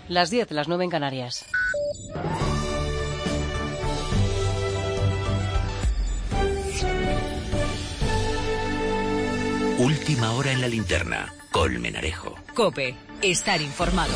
Las 10, las 9 en Canarias. Última hora en la linterna. Colmenarejo. COPE. Estar informado.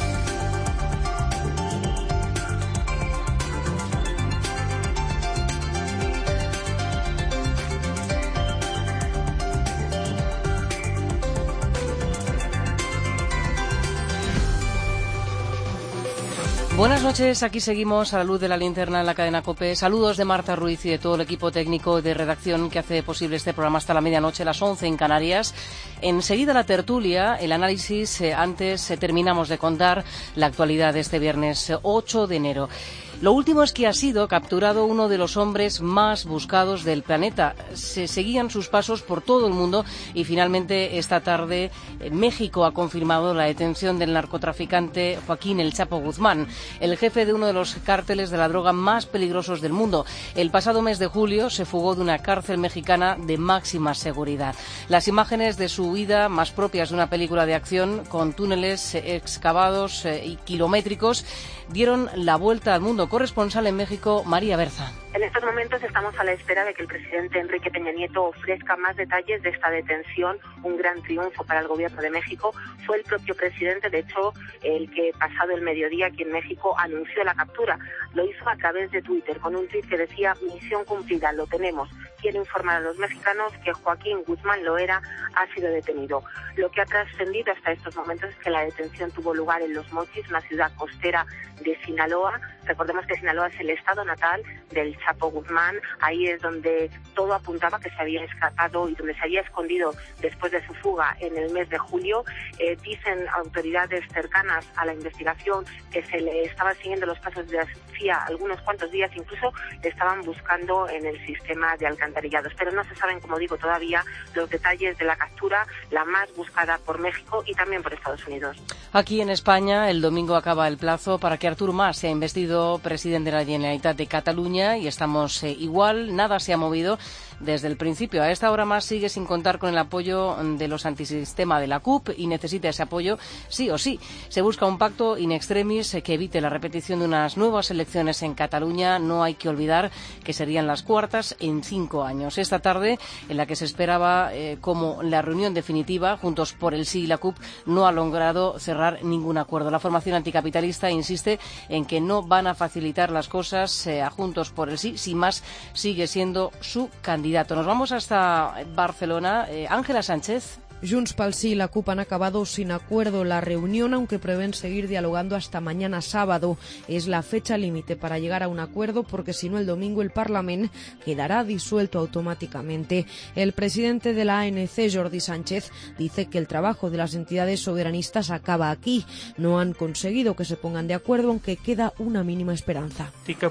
Buenas noches, aquí seguimos a la luz de la linterna en la cadena COPE. Saludos de Marta Ruiz y de todo el equipo técnico de redacción que hace posible este programa hasta la medianoche, las 11 en Canarias. Enseguida la tertulia, el análisis. Antes terminamos de contar la actualidad de este viernes 8 de enero. Lo último es que ha sido capturado uno de los hombres más buscados del planeta. Se seguían sus pasos por todo el mundo y finalmente esta tarde México ha confirmado la detención del narcotraficante Joaquín El Chapo Guzmán, el jefe de uno de los cárteles de la droga más peligrosos del mundo. El pasado mes de julio se fugó de una cárcel mexicana de máxima seguridad. Las imágenes de su huida, más propias de una película de acción, con túneles excavados y kilométricos, dieron la vuelta al mundo. Corresponsal en México, María Berza. En estos momentos estamos a la espera de que el presidente Enrique Peña Nieto ofrezca más detalles de esta detención, un gran triunfo para el gobierno de México. Fue el propio presidente, de hecho, el que pasado el mediodía aquí en México anunció la captura. Lo hizo a través de Twitter, con un tuit que decía: misión cumplida, lo tenemos. Quiero informar a los mexicanos que Joaquín Guzmán Loera ha sido detenido. Lo que ha trascendido hasta estos momentos es que la detención tuvo lugar en Los Mochis, una ciudad costera de Sinaloa. Recordemos que Sinaloa es el estado natal del Chapo Guzmán. Ahí es donde todo apuntaba que se había escapado y donde se había escondido después de su fuga en el mes de julio. Dicen autoridades cercanas a la investigación que se le estaba siguiendo los pasos de la CIA algunos cuantos días, incluso le estaban buscando en el sistema de alcantarillados. Pero no se saben, como digo, todavía los detalles de la captura, la más buscada por México y también por Estados Unidos. Aquí en España, el domingo acaba el plazo para que Artur Mas sea investido presidente de la Generalitat de Cataluña y estamos igual, nada se ha movido desde el principio. A esta hora Mas sigue sin contar con el apoyo de los antisistema de la CUP y necesita ese apoyo sí o sí. Se busca un pacto in extremis que evite la repetición de unas nuevas elecciones en Cataluña. No hay que olvidar que serían las cuartas en 5 años. Esta tarde, en la que se esperaba como la reunión definitiva, Juntos por el Sí y la CUP, no ha logrado cerrar ningún acuerdo. La formación anticapitalista insiste en que no van a facilitar las cosas a Juntos por el Sí si Mas sigue siendo su candidato. Nos vamos hasta Barcelona. Ángela Sánchez. Junts pel Sí y la CUP han acabado sin acuerdo la reunión, aunque prevén seguir dialogando hasta mañana sábado. Es la fecha límite para llegar a un acuerdo, porque si no el domingo el Parlamento quedará disuelto automáticamente. El presidente de la ANC, Jordi Sánchez, dice que el trabajo de las entidades soberanistas acaba aquí. No han conseguido que se pongan de acuerdo, aunque queda una mínima esperanza.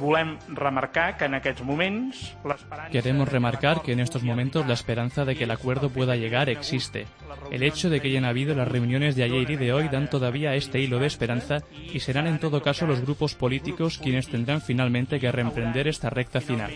Queremos remarcar que en estos momentos la esperanza de que el acuerdo pueda llegar existe. El hecho de que hayan habido las reuniones de ayer y de hoy dan todavía este hilo de esperanza y serán en todo caso los grupos políticos quienes tendrán finalmente que reemprender esta recta final.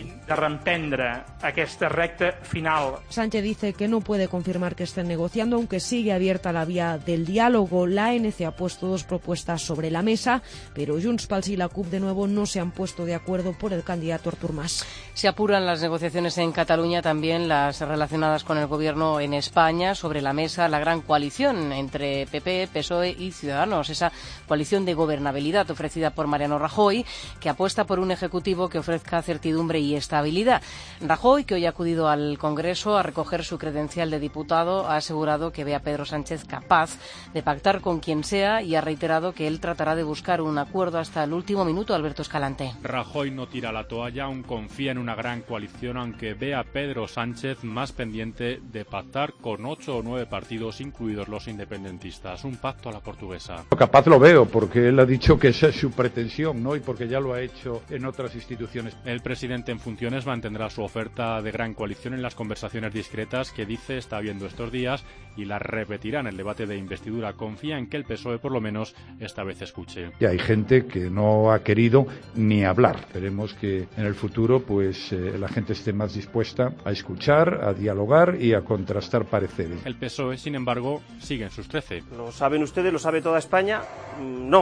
Sánchez dice que no puede confirmar que estén negociando, aunque sigue abierta la vía del diálogo. La ANC ha puesto 2 propuestas sobre la mesa, pero Junts pel Sí y la CUP de nuevo no se han puesto de acuerdo por el candidato Artur Mas. Se apuran las negociaciones en Cataluña, también las relacionadas con el gobierno en España. Sobre la mesa la gran coalición entre PP, PSOE y Ciudadanos, esa coalición de gobernabilidad ofrecida por Mariano Rajoy, que apuesta por un ejecutivo que ofrezca certidumbre y estabilidad. Rajoy, que hoy ha acudido al Congreso a recoger su credencial de diputado, ha asegurado que ve a Pedro Sánchez capaz de pactar con quien sea y ha reiterado que él tratará de buscar un acuerdo hasta el último minuto. Alberto Escalante. Rajoy no tira la toalla, aún confía en una gran coalición, aunque ve a Pedro Sánchez más pendiente de pactar con 8 o 9 partidos, incluidos los independentistas. Un pacto a la portuguesa. Capaz lo veo, porque él ha dicho que esa es su pretensión, ¿no? Y porque ya lo ha hecho en otras instituciones. El presidente en funciones mantendrá su oferta de gran coalición en las conversaciones discretas que dice está habiendo estos días y la repetirá en el debate de investidura. Confía en que el PSOE por lo menos esta vez escuche. Y hay gente que no ha querido ni hablar. Esperemos que en el futuro pues la gente esté más dispuesta a escuchar, a dialogar y a contrastar pareceres. El PSOE, sin embargo, sigue en sus 13. ¿Lo saben ustedes? ¿Lo sabe toda España? No.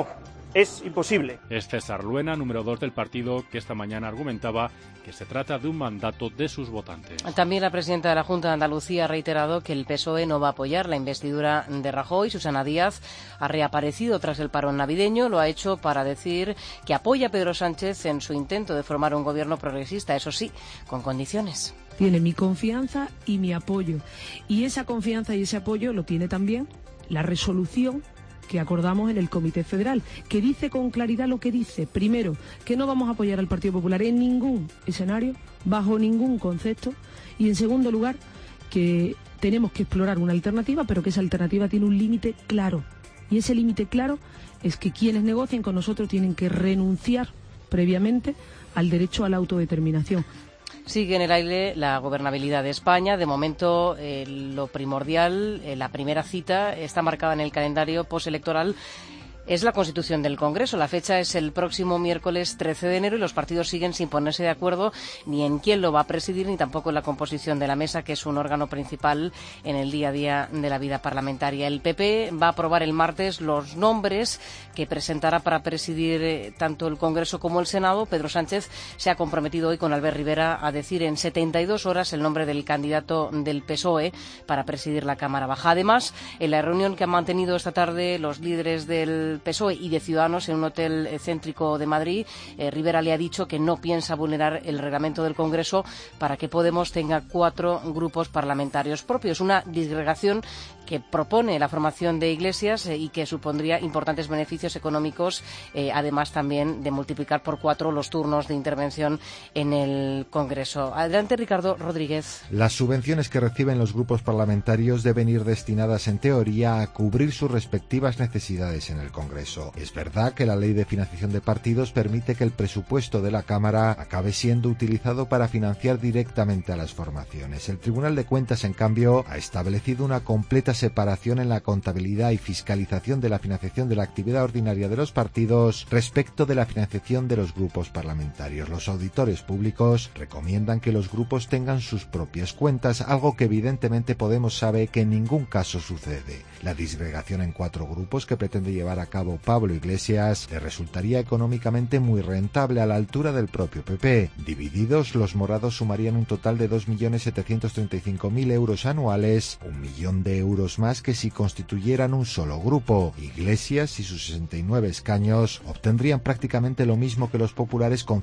Es imposible. Es César Luena, número 2 del partido, que esta mañana argumentaba que se trata de un mandato de sus votantes. También la presidenta de la Junta de Andalucía ha reiterado que el PSOE no va a apoyar la investidura de Rajoy. Susana Díaz ha reaparecido tras el parón navideño. Lo ha hecho para decir que apoya a Pedro Sánchez en su intento de formar un gobierno progresista, eso sí, con condiciones. Tiene mi confianza y mi apoyo. Y esa confianza y ese apoyo lo tiene también la resolución que acordamos en el Comité Federal, que dice con claridad lo que dice. Primero, que no vamos a apoyar al Partido Popular en ningún escenario, bajo ningún concepto. Y en segundo lugar, que tenemos que explorar una alternativa, pero que esa alternativa tiene un límite claro. Y ese límite claro es que quienes negocien con nosotros tienen que renunciar previamente al derecho a la autodeterminación. Sigue en el aire la gobernabilidad de España. De momento, lo primordial, la primera cita, está marcada en el calendario postelectoral. Es la constitución del Congreso. La fecha es el próximo miércoles 13 de enero y los partidos siguen sin ponerse de acuerdo ni en quién lo va a presidir ni tampoco en la composición de la mesa, que es un órgano principal en el día a día de la vida parlamentaria. El PP va a aprobar el martes los nombres que presentará para presidir tanto el Congreso como el Senado. Pedro Sánchez se ha comprometido hoy con Albert Rivera a decir en 72 horas el nombre del candidato del PSOE para presidir la Cámara Baja. Además, en la reunión que han mantenido esta tarde los líderes del PSOE y de Ciudadanos en un hotel céntrico de Madrid, Rivera le ha dicho que no piensa vulnerar el reglamento del Congreso para que Podemos tenga 4 grupos parlamentarios propios. Una disgregación que propone la formación de Iglesias y que supondría importantes beneficios económicos, además también de multiplicar por 4 los turnos de intervención en el Congreso. Adelante, Ricardo Rodríguez. Las subvenciones que reciben los grupos parlamentarios deben ir destinadas, en teoría, a cubrir sus respectivas necesidades en el Congreso. Es verdad que la Ley de Financiación de Partidos permite que el presupuesto de la Cámara acabe siendo utilizado para financiar directamente a las formaciones. El Tribunal de Cuentas, en cambio, ha establecido una completa separación en la contabilidad y fiscalización de la financiación de la actividad ordinaria de los partidos respecto de la financiación de los grupos parlamentarios. Los auditores públicos recomiendan que los grupos tengan sus propias cuentas, algo que evidentemente Podemos sabe que en ningún caso sucede. La disgregación en 4 grupos que pretende llevar a cabo Pablo Iglesias le resultaría económicamente muy rentable, a la altura del propio PP. Divididos, los morados sumarían un total de 2.735.000 euros anuales, 1 millón de euros más que si constituyeran un solo grupo. Iglesias y sus 69 escaños obtendrían prácticamente lo mismo que los populares con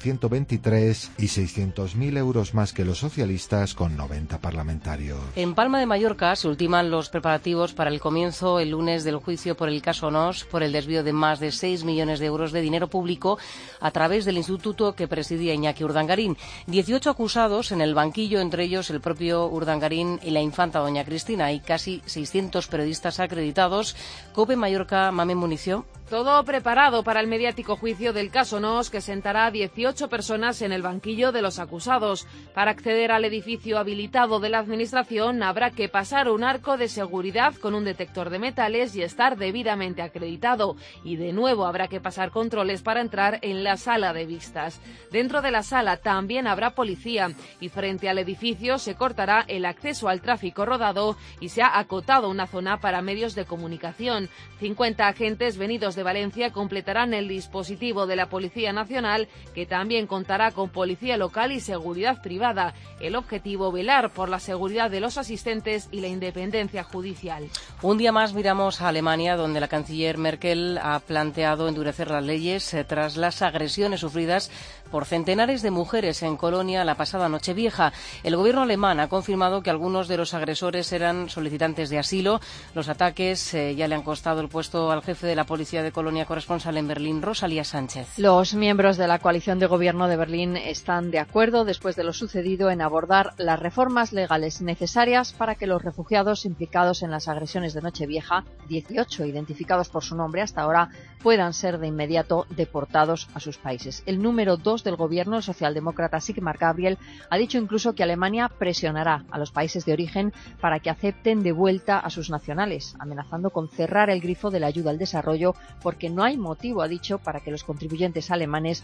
123 y 600.000 euros más que los socialistas con 90 parlamentarios. En Palma de Mallorca se ultiman los preparativos para el comienzo el lunes del juicio por el caso Nos, por el desvío de más de 6 millones de euros de dinero público a través del instituto que presidía Iñaki Urdangarín. 18 acusados en el banquillo, entre ellos el propio Urdangarín y la infanta doña Cristina, y casi 600 periodistas acreditados. COPE Mallorca, Mamen Munició. Todo preparado para el mediático juicio del caso Nos, que sentará a 18 personas en el banquillo de los acusados. Para acceder al edificio habilitado de la Administración habrá que pasar un arco de seguridad con un detector de metales y estar debidamente acreditado. Y de nuevo habrá que pasar controles para entrar en la sala de vistas. Dentro de la sala también habrá policía y frente al edificio se cortará el acceso al tráfico rodado y se ha acotado una zona para medios de comunicación. 50 agentes venidos de Valencia completarán el dispositivo de la Policía Nacional, que también contará con policía local y seguridad privada. El objetivo, velar por la seguridad de los asistentes y la independencia judicial. Un día más miramos a Alemania, donde la canciller Merkel ha planteado endurecer las leyes tras las agresiones sufridas por centenares de mujeres en Colonia la pasada Nochevieja. El gobierno alemán ha confirmado que algunos de los agresores eran solicitantes de asilo. Los ataques ya le han costado el puesto al jefe de la policía de Colonia, corresponsal en Berlín, Rosalía Sánchez. Los miembros de la coalición de gobierno de Berlín están de acuerdo, después de lo sucedido, en abordar las reformas legales necesarias para que los refugiados implicados en las agresiones de Nochevieja, 18 identificados por su nombre hasta ahora, puedan ser de inmediato deportados a sus países. El número 2 del gobierno, el socialdemócrata Sigmar Gabriel, ha dicho incluso que Alemania presionará a los países de origen para que acepten de vuelta a sus nacionales, amenazando con cerrar el grifo de la ayuda al desarrollo, porque no hay motivo, ha dicho, para que los contribuyentes alemanes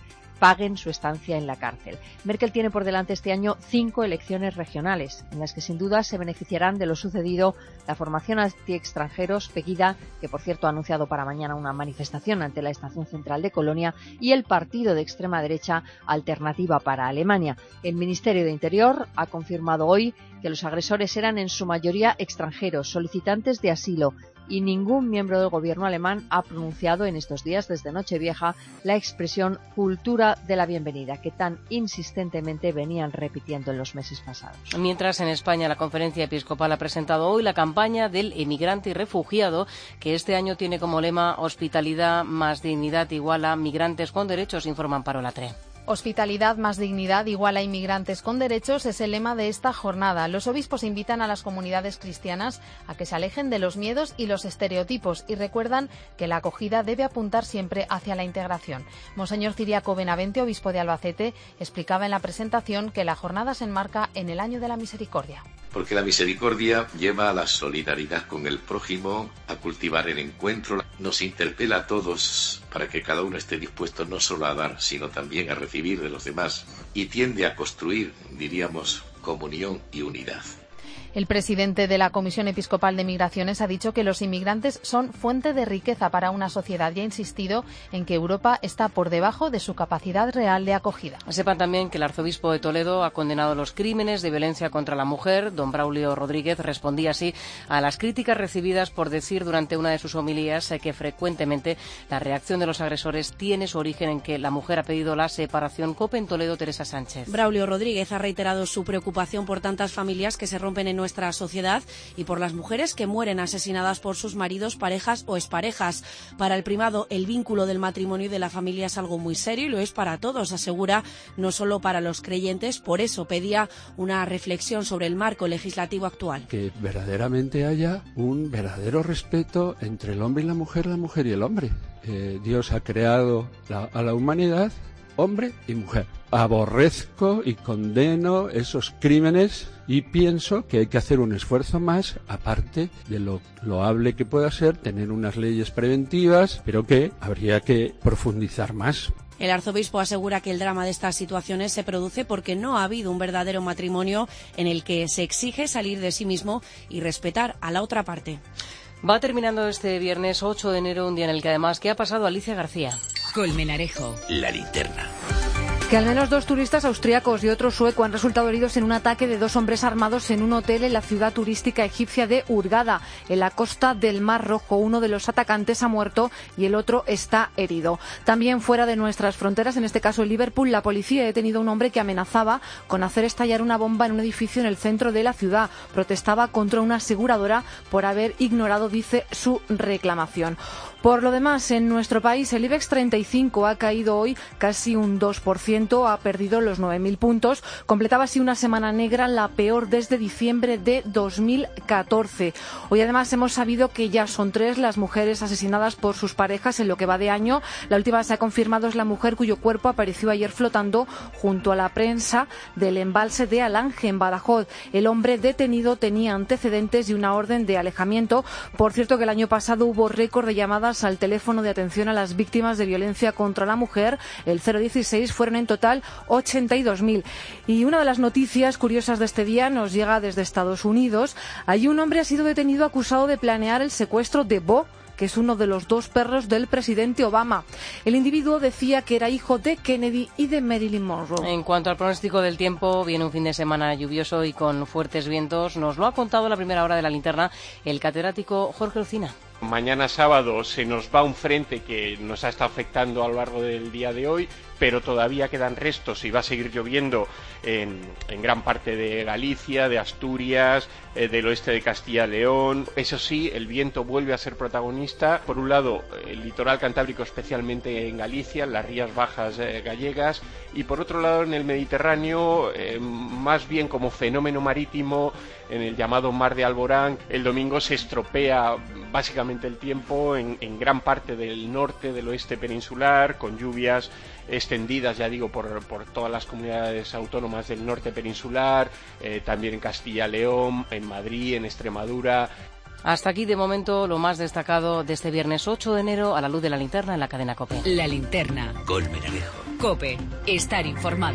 paguen su estancia en la cárcel. Merkel tiene por delante este año 5 elecciones regionales, en las que sin duda se beneficiarán de lo sucedido la formación anti-extranjeros Pegida, que por cierto ha anunciado para mañana una manifestación ante la estación central de Colonia, y el partido de extrema derecha Alternativa para Alemania. El Ministerio de Interior ha confirmado hoy que los agresores eran en su mayoría extranjeros, solicitantes de asilo, y ningún miembro del gobierno alemán ha pronunciado en estos días desde Nochevieja la expresión cultura de la bienvenida, que tan insistentemente venían repitiendo en los meses pasados. Mientras, en España, la Conferencia Episcopal ha presentado hoy la campaña del emigrante y refugiado, que este año tiene como lema hospitalidad más dignidad igual a migrantes con derechos, informan Parola 3. Hospitalidad más dignidad igual a inmigrantes con derechos es el lema de esta jornada. Los obispos invitan a las comunidades cristianas a que se alejen de los miedos y los estereotipos y recuerdan que la acogida debe apuntar siempre hacia la integración. Monseñor Ciriaco Benavente, obispo de Albacete, explicaba en la presentación que la jornada se enmarca en el Año de la Misericordia. Porque la misericordia lleva a la solidaridad con el prójimo, a cultivar el encuentro, nos interpela a todos para que cada uno esté dispuesto no solo a dar, sino también a recibir de los demás, y tiende a construir, diríamos, comunión y unidad. El presidente de la Comisión Episcopal de Migraciones ha dicho que los inmigrantes son fuente de riqueza para una sociedad y ha insistido en que Europa está por debajo de su capacidad real de acogida. Sepan también que el arzobispo de Toledo ha condenado los crímenes de violencia contra la mujer. Don Braulio Rodríguez respondía así a las críticas recibidas por decir durante una de sus homilías que frecuentemente la reacción de los agresores tiene su origen en que la mujer ha pedido la separación. COPE en Toledo, Teresa Sánchez. Braulio Rodríguez ha reiterado su preocupación por tantas familias que se rompen en nuestra sociedad y por las mujeres que mueren asesinadas por sus maridos, parejas o exparejas. Para el primado, el vínculo del matrimonio y de la familia es algo muy serio y lo es para todos, asegura, no solo para los creyentes. Por eso pedía una reflexión sobre el marco legislativo actual. Que verdaderamente haya un verdadero respeto entre el hombre y la mujer y el hombre. Dios ha creado a la humanidad hombre y mujer. Aborrezco y condeno esos crímenes y pienso que hay que hacer un esfuerzo más, aparte de lo loable que pueda ser tener unas leyes preventivas, pero que habría que profundizar más. El arzobispo asegura que el drama de estas situaciones se produce porque no ha habido un verdadero matrimonio en el que se exige salir de sí mismo y respetar a la otra parte. Va terminando este viernes 8 de enero, un día en el que además, ¿qué ha pasado? Alicia García. Colmenarejo. La linterna. Que al menos 2 turistas austríacos y otro sueco han resultado heridos en un ataque de 2 hombres armados en un hotel en la ciudad turística egipcia de Hurghada, en la costa del Mar Rojo. Uno de los atacantes ha muerto y el otro está herido. También fuera de nuestras fronteras, en este caso en Liverpool, la policía ha detenido a un hombre que amenazaba con hacer estallar una bomba en un edificio en el centro de la ciudad. Protestaba contra una aseguradora por haber ignorado, dice, su reclamación. Por lo demás, en nuestro país, el IBEX 35 ha caído hoy casi un 2%, ha perdido los 9.000 puntos. Completaba así una semana negra, la peor desde diciembre de 2014. Hoy además hemos sabido que ya son 3 las mujeres asesinadas por sus parejas en lo que va de año. La última se ha confirmado es la mujer cuyo cuerpo apareció ayer flotando junto a la prensa del embalse de Alange, en Badajoz. El hombre detenido tenía antecedentes y una orden de alejamiento. Por cierto, que el año pasado hubo récord de llamadas al teléfono de atención a las víctimas de violencia contra la mujer, el 016, fueron en total 82.000. Y una de las noticias curiosas de este día nos llega desde Estados Unidos. Allí un hombre ha sido detenido acusado de planear el secuestro de Bo, que es uno de los 2 perros del presidente Obama. El individuo decía que era hijo de Kennedy y de Marilyn Monroe. En cuanto al pronóstico del tiempo, viene un fin de semana lluvioso y con fuertes vientos. Nos lo ha contado la primera hora de la linterna el catedrático Jorge Olcina. Mañana sábado se nos va un frente que nos ha estado afectando a lo largo del día de hoy, pero todavía quedan restos y va a seguir lloviendo en gran parte de Galicia, de Asturias, del oeste de Castilla y León. Eso sí, el viento vuelve a ser protagonista. Por un lado, el litoral cantábrico, especialmente en Galicia, en las rías bajas gallegas, y por otro lado, en el Mediterráneo, más bien como fenómeno marítimo, en el llamado Mar de Alborán. El domingo se estropea básicamente el tiempo en gran parte del norte, del oeste peninsular, con lluvias extendidas, ya digo, por todas las comunidades autónomas del norte peninsular, también en Castilla y León, en Madrid, en Extremadura. Hasta aquí, de momento, lo más destacado de este viernes 8 de enero a la luz de la linterna en la cadena COPE. La linterna. Colmenarejo. COPE. Estar informado.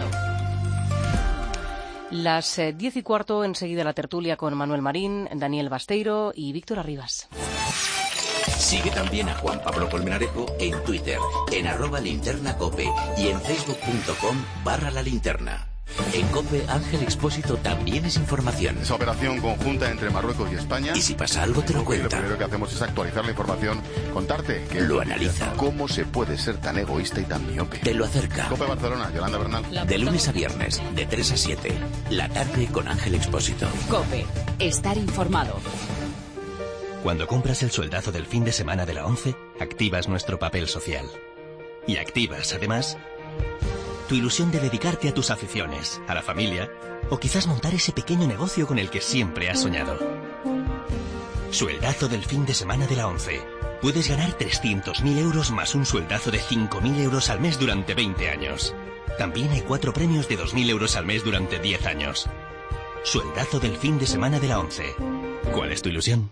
Las 10:15, enseguida la tertulia con Manuel Marín, Daniel Basteiro y Víctor Arribas. Sigue también a Juan Pablo Colmenarejo en Twitter, en @linternacope y en facebook.com/lalinterna. En COPE, Ángel Expósito también es información. Esa operación conjunta entre Marruecos y España. Y si pasa algo, te lo cuenta. Lo primero que hacemos es actualizar la información, contarte que lo analiza. ¿Cómo se puede ser tan egoísta y tan miope? Te lo acerca. COPE Barcelona, Yolanda Bernal. De lunes a viernes, de 3 a 7. La tarde con Ángel Expósito. COPE. Estar informado. Cuando compras el sueldazo del fin de semana de la 11, activas nuestro papel social. Y activas, además, tu ilusión de dedicarte a tus aficiones, a la familia, o quizás montar ese pequeño negocio con el que siempre has soñado. Sueldazo del fin de semana de la 11. Puedes ganar 300.000 euros más un sueldazo de 5.000 euros al mes durante 20 años. También hay 4 premios de 2.000 euros al mes durante 10 años. Sueldazo del fin de semana de la 11. ¿Cuál es tu ilusión?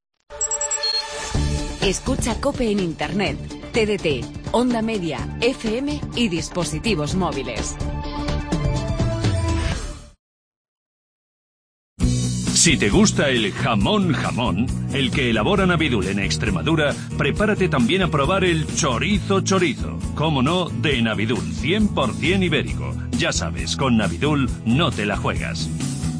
Escucha COPE en Internet, TDT, Onda Media, FM y dispositivos móviles. Si te gusta el jamón, el que elabora Navidul en Extremadura, prepárate también a probar el chorizo. Cómo no, de Navidul, 100% ibérico. Ya sabes, con Navidul no te la juegas.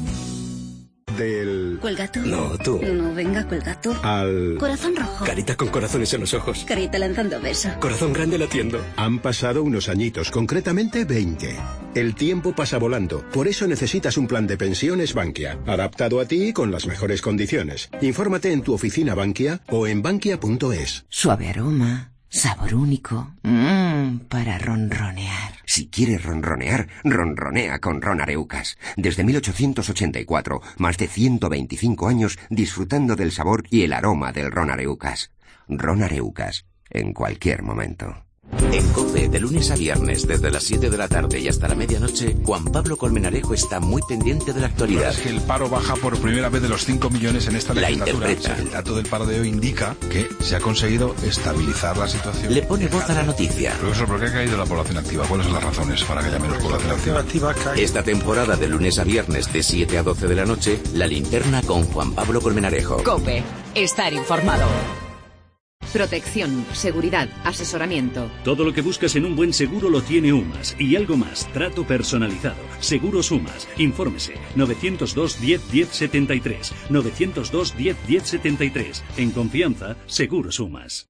¿Cuelgato? No, tú. No, venga, Cuelgato. Corazón rojo. Carita con corazones en los ojos. Carita lanzando beso. Corazón grande latiendo. Han pasado unos añitos, concretamente 20. El tiempo pasa volando, por eso necesitas un plan de pensiones Bankia, adaptado a ti y con las mejores condiciones. Infórmate en tu oficina Bankia o en bankia.es. Suave aroma, sabor único, para ronronear. Si quieres ronronear, ronronea con Ron Areucas. Desde 1884, más de 125 años disfrutando del sabor y el aroma del Ron Areucas. Ron Areucas, en cualquier momento. En COPE, de lunes a viernes, desde las 7 de la tarde y hasta la medianoche, Juan Pablo Colmenarejo está muy pendiente de la actualidad. Es que el paro baja por primera vez de los 5 millones en esta legislatura. La interpreta. El dato del paro de hoy indica que se ha conseguido estabilizar la situación. Le pone voz a la noticia. Profesor, ¿por qué ha caído la población activa? ¿Cuáles son las razones para que haya menos población activa? Esta temporada, de lunes a viernes, de 7 a 12 de la noche, La Linterna con Juan Pablo Colmenarejo. COPE. Estar informado. Protección, seguridad, asesoramiento. Todo lo que buscas en un buen seguro lo tiene UMAS. Y algo más, trato personalizado. Seguros UMAS. Infórmese. 902 10 10 73. 902 10 10 73. En confianza, Seguros UMAS.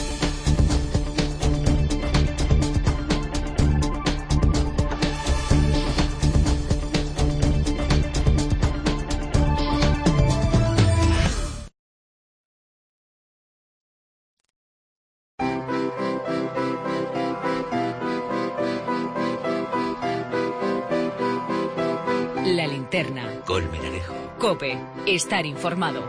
La Linterna. Colmenarejo. COPE. Estar informado.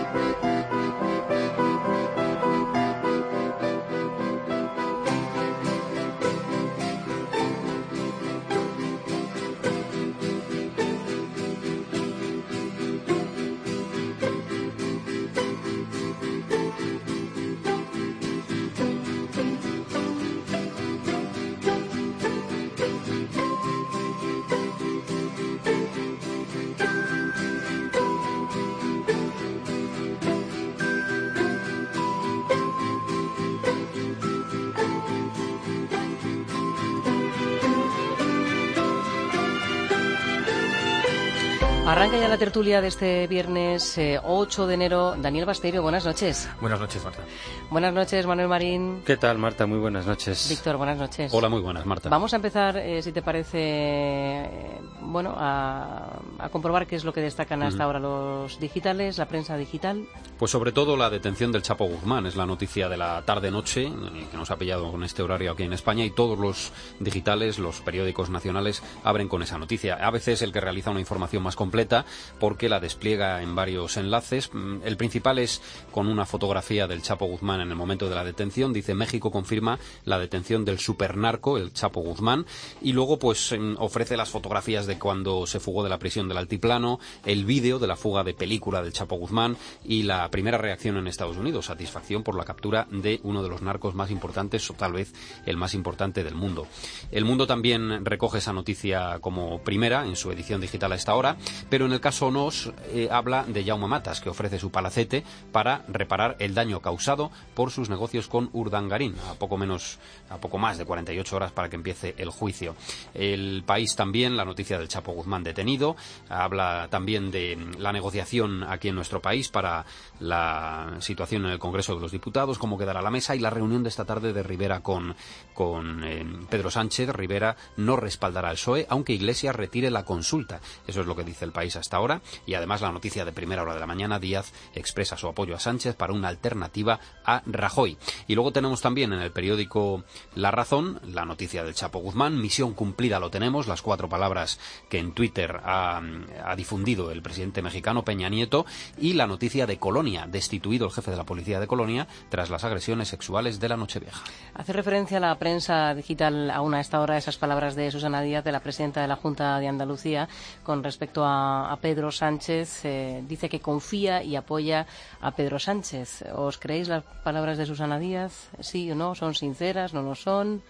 Arranca ya la tertulia de este viernes 8 de enero. Daniel Basteiro, buenas noches. Buenas noches, Marta. Buenas noches, Manuel Marín. ¿Qué tal, Marta? Muy buenas noches. Víctor, buenas noches. Hola, muy buenas, Marta. Vamos a empezar, si te parece, a comprobar qué es lo que destacan hasta ahora los digitales, la prensa digital. Pues sobre todo la detención del Chapo Guzmán es la noticia de la tarde-noche que nos ha pillado con este horario aquí en España, y todos los digitales, los periódicos nacionales abren con esa noticia. A veces el que realiza una información más completa completa porque la despliega en varios enlaces. El principal es con una fotografía del Chapo Guzmán en el momento de la detención. Dice: México confirma la detención del supernarco, el Chapo Guzmán, y luego pues ofrece las fotografías de cuando se fugó de la prisión del Altiplano, el vídeo de la fuga de película del Chapo Guzmán y la primera reacción en Estados Unidos, satisfacción por la captura de uno de los narcos más importantes, o tal vez el más importante del mundo. El Mundo también recoge esa noticia como primera en su edición digital a esta hora, pero en el caso NOS habla de Jaume Matas, que ofrece su palacete para reparar el daño causado por sus negocios con Urdangarín, a poco más de 48 horas para que empiece el juicio. El País también, la noticia del Chapo Guzmán detenido, habla también de la negociación aquí en nuestro país para la situación en el Congreso de los Diputados, cómo quedará la mesa, y la reunión de esta tarde de Rivera con Pedro Sánchez. Rivera no respaldará al PSOE, aunque Iglesias retire la consulta. Eso es lo que dice El País hasta ahora. Y además la noticia de primera hora de la mañana: Díaz expresa su apoyo a Sánchez para una alternativa a Rajoy. Y luego tenemos también en el periódico La Razón la noticia del Chapo Guzmán. Misión cumplida, lo tenemos, las 4 palabras que en Twitter ha difundido el presidente mexicano Peña Nieto, y la noticia de Colonia: destituido el jefe de la policía de Colonia tras las agresiones sexuales de la Nochevieja. Hace referencia a la prensa digital aún a esta hora esas palabras de Susana Díaz, de la presidenta de la Junta de Andalucía, con respecto a Pedro Sánchez. Dice que confía y apoya a Pedro Sánchez. ¿Os creéis las palabras de Susana Díaz? ¿Sí o no? ¿Son sinceras? ¿No lo son?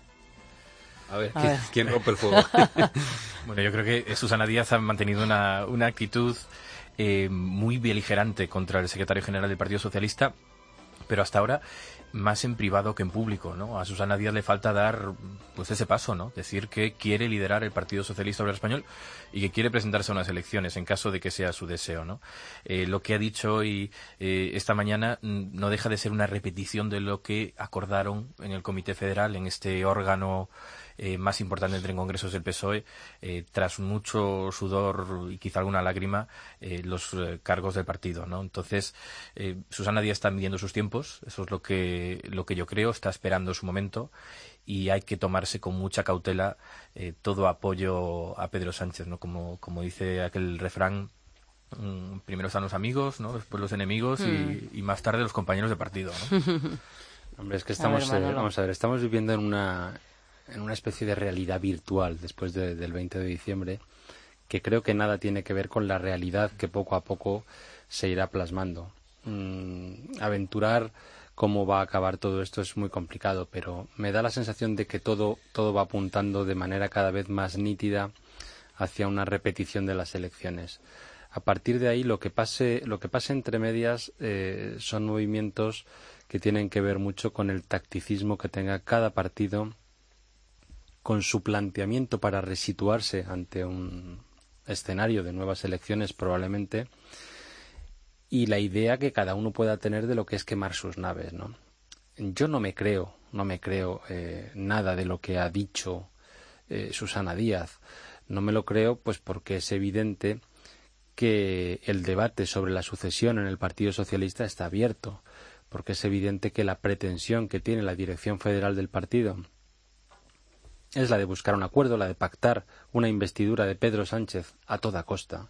A ver. ¿Quién rompe el fuego? Bueno, yo creo que Susana Díaz ha mantenido una actitud muy beligerante contra el secretario general del Partido Socialista, pero hasta ahora más en privado que en público, ¿no? A Susana Díaz le falta dar pues ese paso, ¿no? Decir que quiere liderar el Partido Socialista Obrero Español y que quiere presentarse a unas elecciones en caso de que sea su deseo, ¿no? Lo que ha dicho hoy esta mañana no deja de ser una repetición de lo que acordaron en el Comité Federal, en este órgano más importante entre congresos del PSOE, tras mucho sudor y quizá alguna lágrima, los cargos del partido, ¿no? Entonces, Susana Díaz está midiendo sus tiempos, eso es lo que yo creo, está esperando su momento, y hay que tomarse con mucha cautela todo apoyo a Pedro Sánchez, ¿no? Como dice aquel refrán, primero están los amigos, ¿no? Después los enemigos y más tarde los compañeros de partido, ¿no? Hombre, es que estamos viviendo en una especie de realidad virtual después del 20 de diciembre, que creo que nada tiene que ver con la realidad que poco a poco se irá plasmando. Aventurar cómo va a acabar todo esto es muy complicado, pero me da la sensación de que todo va apuntando de manera cada vez más nítida hacia una repetición de las elecciones. A partir de ahí, lo que pase entre medias son movimientos que tienen que ver mucho con el tacticismo que tenga cada partido, con su planteamiento para resituarse ante un escenario de nuevas elecciones probablemente, y la idea que cada uno pueda tener de lo que es quemar sus naves, ¿no? Yo no me creo nada de lo que ha dicho Susana Díaz. No me lo creo pues porque es evidente que el debate sobre la sucesión en el Partido Socialista está abierto, porque es evidente que la pretensión que tiene la dirección federal del partido es la de buscar un acuerdo, la de pactar una investidura de Pedro Sánchez a toda costa.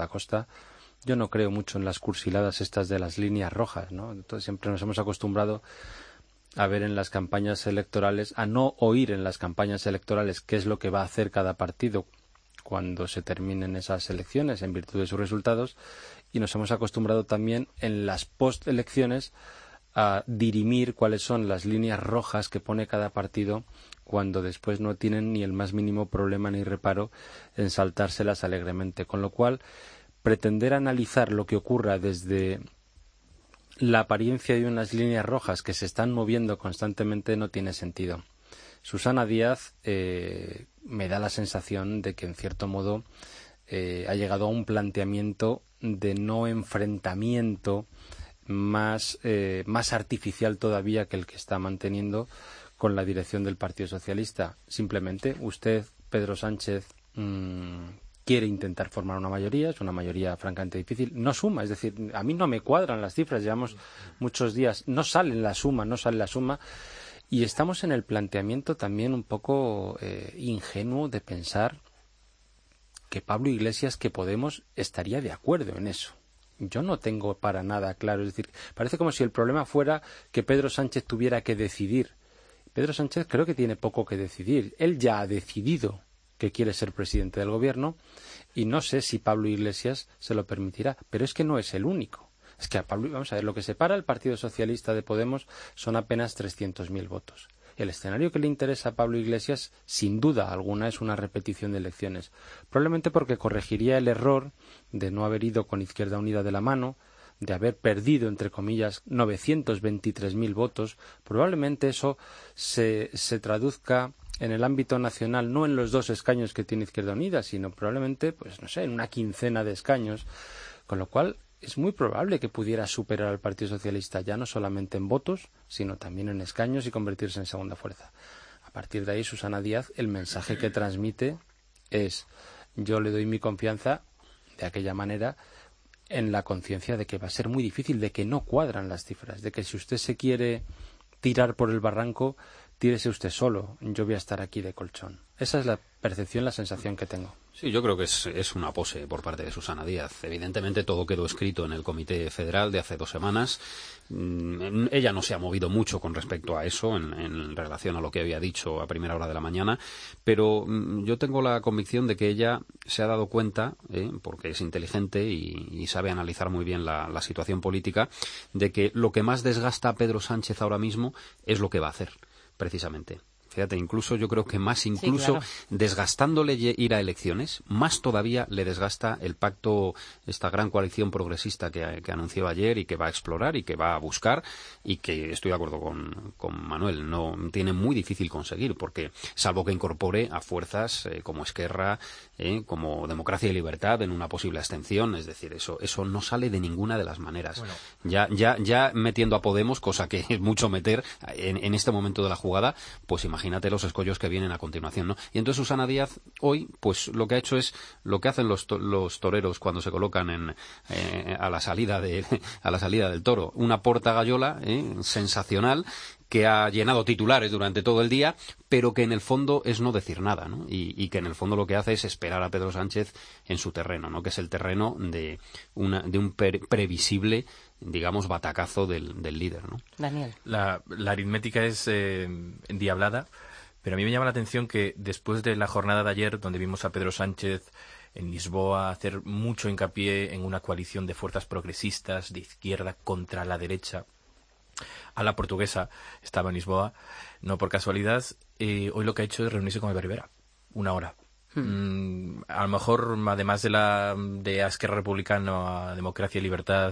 Yo no creo mucho en las cursiladas estas de las líneas rojas, ¿no? Entonces siempre nos hemos acostumbrado a ver en las campañas electorales, a no oír en las campañas electorales qué es lo que va a hacer cada partido cuando se terminen esas elecciones en virtud de sus resultados, y nos hemos acostumbrado también en las postelecciones a dirimir cuáles son las líneas rojas que pone cada partido cuando después no tienen ni el más mínimo problema ni reparo en saltárselas alegremente. Con lo cual, pretender analizar lo que ocurra desde la apariencia de unas líneas rojas que se están moviendo constantemente no tiene sentido. Susana Díaz me da la sensación de que, en cierto modo, ha llegado a un planteamiento de no enfrentamiento más artificial todavía que el que está manteniendo con la dirección del Partido Socialista. Simplemente usted, Pedro Sánchez, quiere intentar formar una mayoría, es una mayoría francamente difícil, no suma, es decir, a mí no me cuadran las cifras, llevamos muchos días, no sale la suma, y estamos en el planteamiento también un poco ingenuo de pensar que Pablo Iglesias, que Podemos estaría de acuerdo en eso. Yo no tengo para nada claro. Es decir, parece como si el problema fuera que Pedro Sánchez tuviera que decidir. Pedro Sánchez creo que tiene poco que decidir. Él ya ha decidido que quiere ser presidente del gobierno y no sé si Pablo Iglesias se lo permitirá. Pero es que no es el único. Es que vamos a ver, lo que separa al Partido Socialista de Podemos son apenas 300.000 votos. El escenario que le interesa a Pablo Iglesias, sin duda alguna, es una repetición de elecciones. Probablemente porque corregiría el error de no haber ido con Izquierda Unida de la mano, de haber perdido, entre comillas, 923.000 votos. Probablemente eso se traduzca en el ámbito nacional, no en los 2 escaños que tiene Izquierda Unida, sino probablemente, pues no sé, en una quincena de escaños. Con lo cual, es muy probable que pudiera superar al Partido Socialista ya no solamente en votos, sino también en escaños y convertirse en segunda fuerza. A partir de ahí, Susana Díaz, el mensaje que transmite es: yo le doy mi confianza de aquella manera, en la conciencia de que va a ser muy difícil, de que no cuadran las cifras, de que si usted se quiere tirar por el barranco, tírese usted solo, yo voy a estar aquí de colchón. Esa es la percepción, la sensación que tengo. Sí, yo creo que es una pose por parte de Susana Díaz. Evidentemente todo quedó escrito en el Comité Federal de hace 2 semanas. Ella no se ha movido mucho con respecto a eso en relación a lo que había dicho a primera hora de la mañana, pero yo tengo la convicción de que ella se ha dado cuenta, porque es inteligente y sabe analizar muy bien la situación política, de que lo que más desgasta a Pedro Sánchez ahora mismo es lo que va a hacer, precisamente. Fíjate, yo creo que más sí, claro, desgastándole ir a elecciones, más todavía le desgasta el pacto, esta gran coalición progresista que anunció ayer y que va a explorar y que va a buscar, y que estoy de acuerdo con Manuel, no tiene muy difícil conseguir, porque salvo que incorpore a fuerzas como Esquerra, como Democracia y Libertad en una posible abstención, es decir, eso no sale de ninguna de las maneras. Bueno. Ya metiendo a Podemos, cosa que es mucho meter en este momento de la jugada, pues imagínate los escollos que vienen a continuación, ¿no? Y entonces Susana Díaz hoy, pues lo que ha hecho es lo que hacen los toreros cuando se colocan a la salida del toro, una portagayola sensacional, que ha llenado titulares durante todo el día, pero que en el fondo es no decir nada, ¿no? Y que en el fondo lo que hace es esperar a Pedro Sánchez en su terreno, ¿no? Que es el terreno de un previsible, digamos, batacazo del líder, ¿no? Daniel. La aritmética es endiablada, pero a mí me llama la atención que después de la jornada de ayer, donde vimos a Pedro Sánchez en Lisboa hacer mucho hincapié en una coalición de fuerzas progresistas de izquierda contra la derecha, a la portuguesa, estaba en Lisboa, no por casualidad, hoy lo que ha hecho es reunirse con Albert Rivera, 1 hora. A lo mejor, además de Esquerra Republicana a Democracia y Libertad,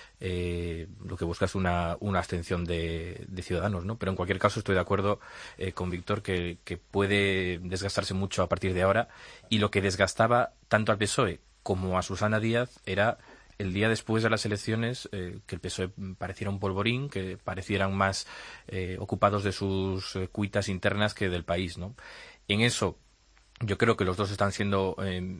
lo que busca es una abstención de Ciudadanos, ¿no? Pero en cualquier caso estoy de acuerdo con Víctor que puede desgastarse mucho a partir de ahora, y lo que desgastaba tanto al PSOE como a Susana Díaz era el día después de las elecciones, que el PSOE pareciera un polvorín, que parecieran más ocupados de sus cuitas internas que del país, ¿no? En eso yo creo que los dos están siendo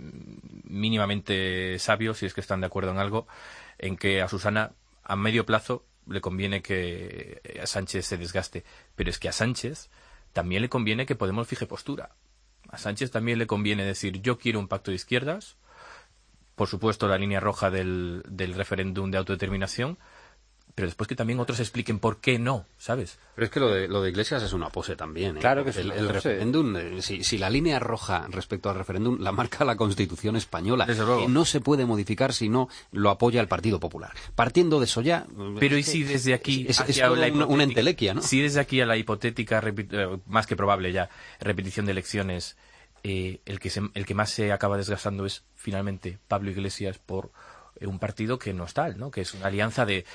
mínimamente sabios, si es que están de acuerdo en algo, en que a Susana a medio plazo le conviene que a Sánchez se desgaste, pero es que a Sánchez también le conviene que Podemos fije postura. A Sánchez también le conviene decir: yo quiero un pacto de izquierdas, por supuesto la línea roja del referéndum de autodeterminación, pero después que también otros expliquen por qué no, ¿sabes? Pero es que lo de Iglesias es una pose también, ¿eh? Claro que el referéndum, si la línea roja respecto al referéndum la marca la Constitución española, y no se puede modificar si no lo apoya el Partido Popular. Partiendo de eso ya... Pero ¿y si desde aquí... Es una entelequia, ¿no? Si desde aquí a la hipotética, más que probable ya, repetición de elecciones, el que más se acaba desgastando es finalmente Pablo Iglesias por un partido que no es tal, ¿no? Que es una alianza de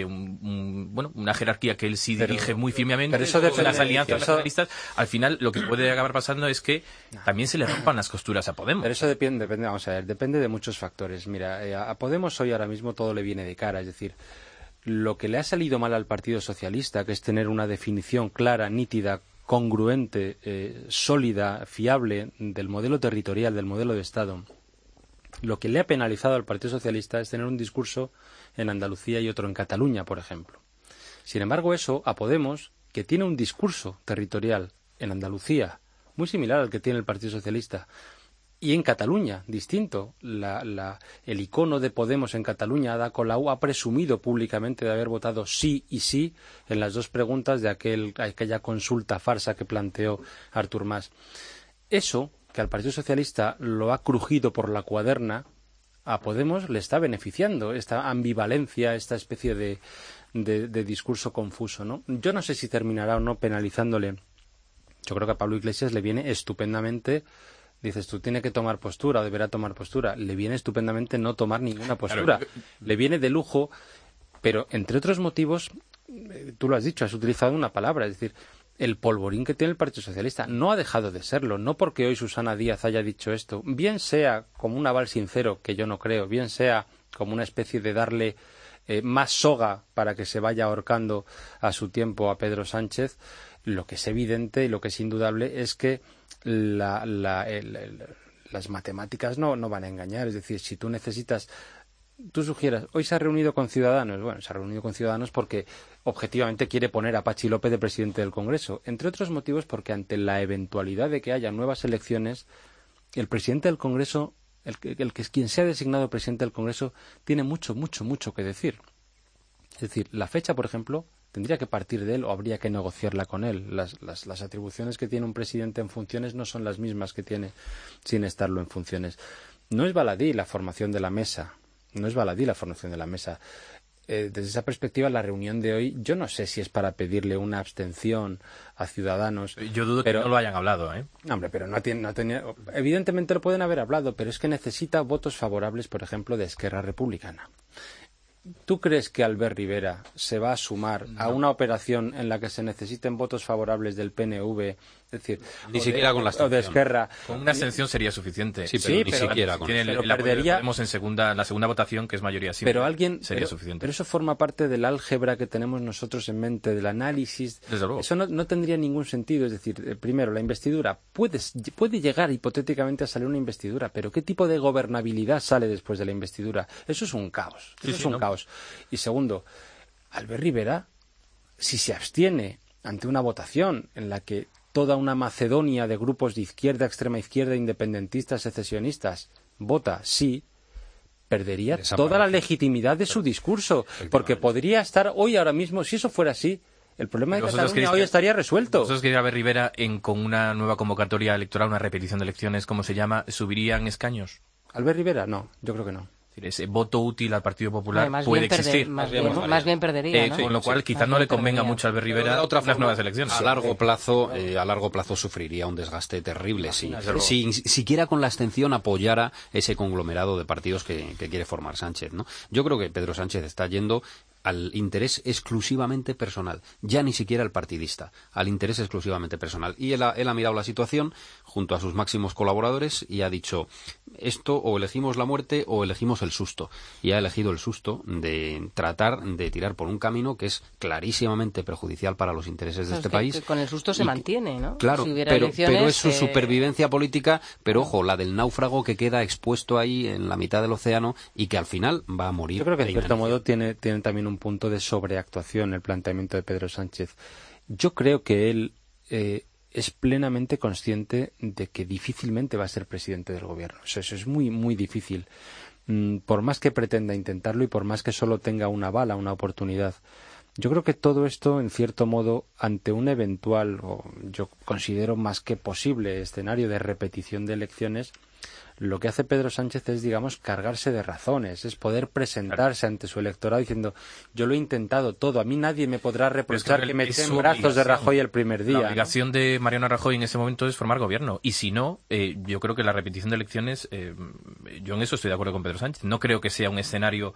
una jerarquía que él sí dirige muy firmemente. Pero eso las alianzas nacionalistas, al final lo que puede acabar pasando es que también se le rompan las costuras a Podemos. Pero eso depende, vamos a ver, depende de muchos factores. Mira, a Podemos hoy ahora mismo todo le viene de cara, es decir, lo que le ha salido mal al Partido Socialista, que es tener una definición clara, nítida, congruente, sólida, fiable del modelo territorial, del modelo de Estado. Lo que le ha penalizado al Partido Socialista es tener un discurso en Andalucía y otro en Cataluña, por ejemplo. Sin embargo, eso a Podemos, que tiene un discurso territorial en Andalucía muy similar al que tiene el Partido Socialista, Y en Cataluña, distinto. El icono de Podemos en Cataluña, Ada Colau, ha presumido públicamente de haber votado sí y sí en las dos preguntas de aquella consulta farsa que planteó Artur Mas. Eso, que al Partido Socialista lo ha crujido por la cuaderna, a Podemos le está beneficiando, esta ambivalencia, esta especie de discurso confuso, ¿no? Yo no sé si terminará o no penalizándole. Yo creo que a Pablo Iglesias le viene estupendamente. Dices, tú tienes que tomar postura, o deberá tomar postura. Le viene estupendamente no tomar ninguna postura. Claro. Le viene de lujo, pero entre otros motivos, tú lo has dicho, has utilizado una palabra, es decir, el polvorín que tiene el Partido Socialista no ha dejado de serlo, no porque hoy Susana Díaz haya dicho esto, bien sea como un aval sincero, que yo no creo, bien sea como una especie de darle más soga para que se vaya ahorcando a su tiempo a Pedro Sánchez. Lo que es evidente y lo que es indudable es que las matemáticas no van a engañar. Es decir, si tú sugieras, hoy se ha reunido con Ciudadanos. Bueno, se ha reunido con Ciudadanos porque objetivamente quiere poner a Pachi López de presidente del Congreso. Entre otros motivos porque ante la eventualidad de que haya nuevas elecciones, el presidente del Congreso, quien sea designado presidente del Congreso, tiene mucho que decir. Es decir, la fecha, por ejemplo, tendría que partir de él o habría que negociarla con él. Las atribuciones que tiene un presidente en funciones no son las mismas que tiene sin estarlo en funciones. No es baladí la formación de la mesa. Desde esa perspectiva, la reunión de hoy, yo no sé si es para pedirle una abstención a Ciudadanos. Yo dudo que no lo hayan hablado, ¿eh? Hombre, pero no tenía. Evidentemente lo pueden haber hablado, pero es que necesita votos favorables, por ejemplo, de Esquerra Republicana. ¿Tú crees que Albert Rivera se va a sumar a una operación en la que se necesiten votos favorables del PNV? Es decir, ni siquiera con la abstención. O de Esquerra. Con una abstención sería suficiente. Sí, pero ni siquiera con tiene el apoyo de Podemos en la segunda votación, que es mayoría simple. Pero sería suficiente. Pero eso forma parte del álgebra que tenemos nosotros en mente, del análisis. Desde luego. Eso no tendría ningún sentido. Es decir, primero, la investidura. Puede llegar hipotéticamente a salir una investidura, pero ¿qué tipo de gobernabilidad sale después de la investidura? Eso es un caos. Caos. Y segundo, Albert Rivera, si se abstiene ante una votación en la que toda una Macedonia de grupos de izquierda, extrema izquierda, independentistas, secesionistas, vota sí, perdería toda la legitimidad de su discurso, porque podría estar hoy, ahora mismo, si eso fuera así, el problema de Cataluña hoy estaría resuelto. ¿Vosotros queréis ver Rivera con una nueva convocatoria electoral, una repetición de elecciones, como se llama, subirían escaños? Albert Rivera, no, yo creo que no. Ese voto útil al Partido Popular puede existir. Más bien perdería, ¿no? Con lo cual quizás no le convenga mucho a Albert Rivera las nuevas elecciones. A largo plazo sufriría un desgaste terrible si siquiera con la abstención apoyara ese conglomerado de partidos que quiere formar Sánchez, ¿no? Yo creo que Pedro Sánchez está yendo al interés exclusivamente personal, ya ni siquiera al partidista, al interés exclusivamente personal. Y él ha mirado la situación junto a sus máximos colaboradores y ha dicho, esto o elegimos la muerte o elegimos el susto. Y ha elegido el susto de tratar de tirar por un camino que es clarísimamente perjudicial para los intereses de este país. Con el susto se mantiene, ¿no? Claro, si pero es su supervivencia política, pero ojo, la del náufrago que queda expuesto ahí en la mitad del océano y que al final va a morir. Yo creo que en cierto modo tiene también un punto de sobreactuación el planteamiento de Pedro Sánchez. Yo creo que él es plenamente consciente de que difícilmente va a ser presidente del gobierno. Eso es muy, muy difícil. Por más que pretenda intentarlo y por más que solo tenga una bala, una oportunidad. Yo creo que todo esto, en cierto modo, ante un eventual, o yo considero más que posible, escenario de repetición de elecciones, lo que hace Pedro Sánchez es, digamos, cargarse de razones, es poder presentarse ante su electorado diciendo, yo lo he intentado todo, a mí nadie me podrá reprochar que me eché en brazos de Rajoy el primer día. La obligación de Mariano Rajoy en ese momento es formar gobierno, y si no, yo creo que la repetición de elecciones, yo en eso estoy de acuerdo con Pedro Sánchez, no creo que sea un escenario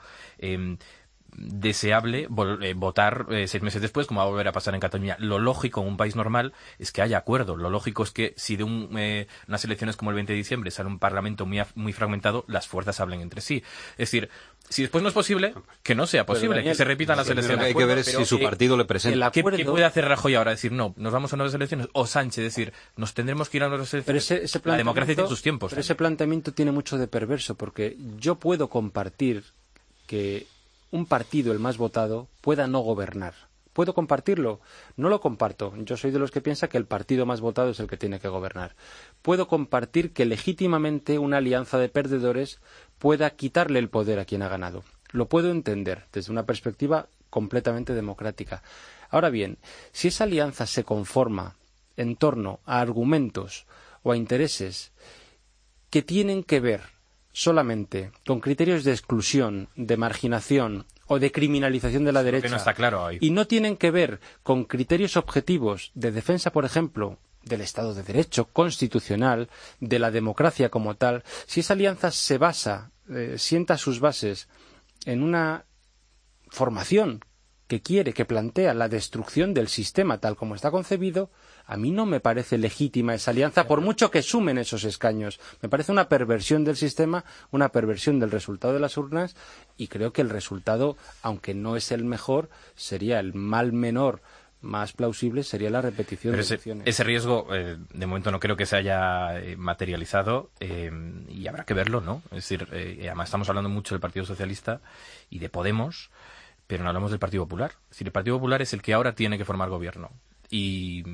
deseable votar 6 meses después, como va a volver a pasar en Cataluña. Lo lógico en un país normal es que haya acuerdo. Lo lógico es que si de unas elecciones como el 20 de diciembre sale un parlamento muy fragmentado, las fuerzas hablen entre sí. Es decir, si después no es posible, que no sea posible, Daniel, que se repitan las elecciones. Lo que hay que ver es si su partido le presenta. ¿Qué puede hacer Rajoy ahora? Decir, no, nos vamos a nuevas elecciones. O Sánchez, decir, nos tendremos que ir a nuevas elecciones. Pero la democracia tiene sus tiempos. Pero ese planteamiento tiene mucho de perverso, porque yo puedo compartir que un partido, el más votado, pueda no gobernar, ¿Puedo compartirlo? No lo comparto. Yo soy de los que piensa que el partido más votado es el que tiene que gobernar. Puedo compartir que legítimamente una alianza de perdedores pueda quitarle el poder a quien ha ganado. Lo puedo entender desde una perspectiva completamente democrática. Ahora bien, si esa alianza se conforma en torno a argumentos o a intereses que tienen que ver solamente con criterios de exclusión, de marginación o de criminalización de la derecha, no está claro ahí. Y no tienen que ver con criterios objetivos de defensa, por ejemplo, del Estado de Derecho constitucional, de la democracia como tal, si esa alianza se basa, sienta sus bases en una formación que plantea la destrucción del sistema tal como está concebido, a mí no me parece legítima esa alianza, por mucho que sumen esos escaños. Me parece una perversión del sistema, una perversión del resultado de las urnas, y creo que el resultado, aunque no es el mejor, sería el mal menor más plausible, sería la repetición de elecciones. Ese riesgo, de momento, no creo que se haya materializado, y habrá que verlo, ¿no? Es decir, además estamos hablando mucho del Partido Socialista y de Podemos, pero no hablamos del Partido Popular. Es decir, el Partido Popular es el que ahora tiene que formar gobierno. Y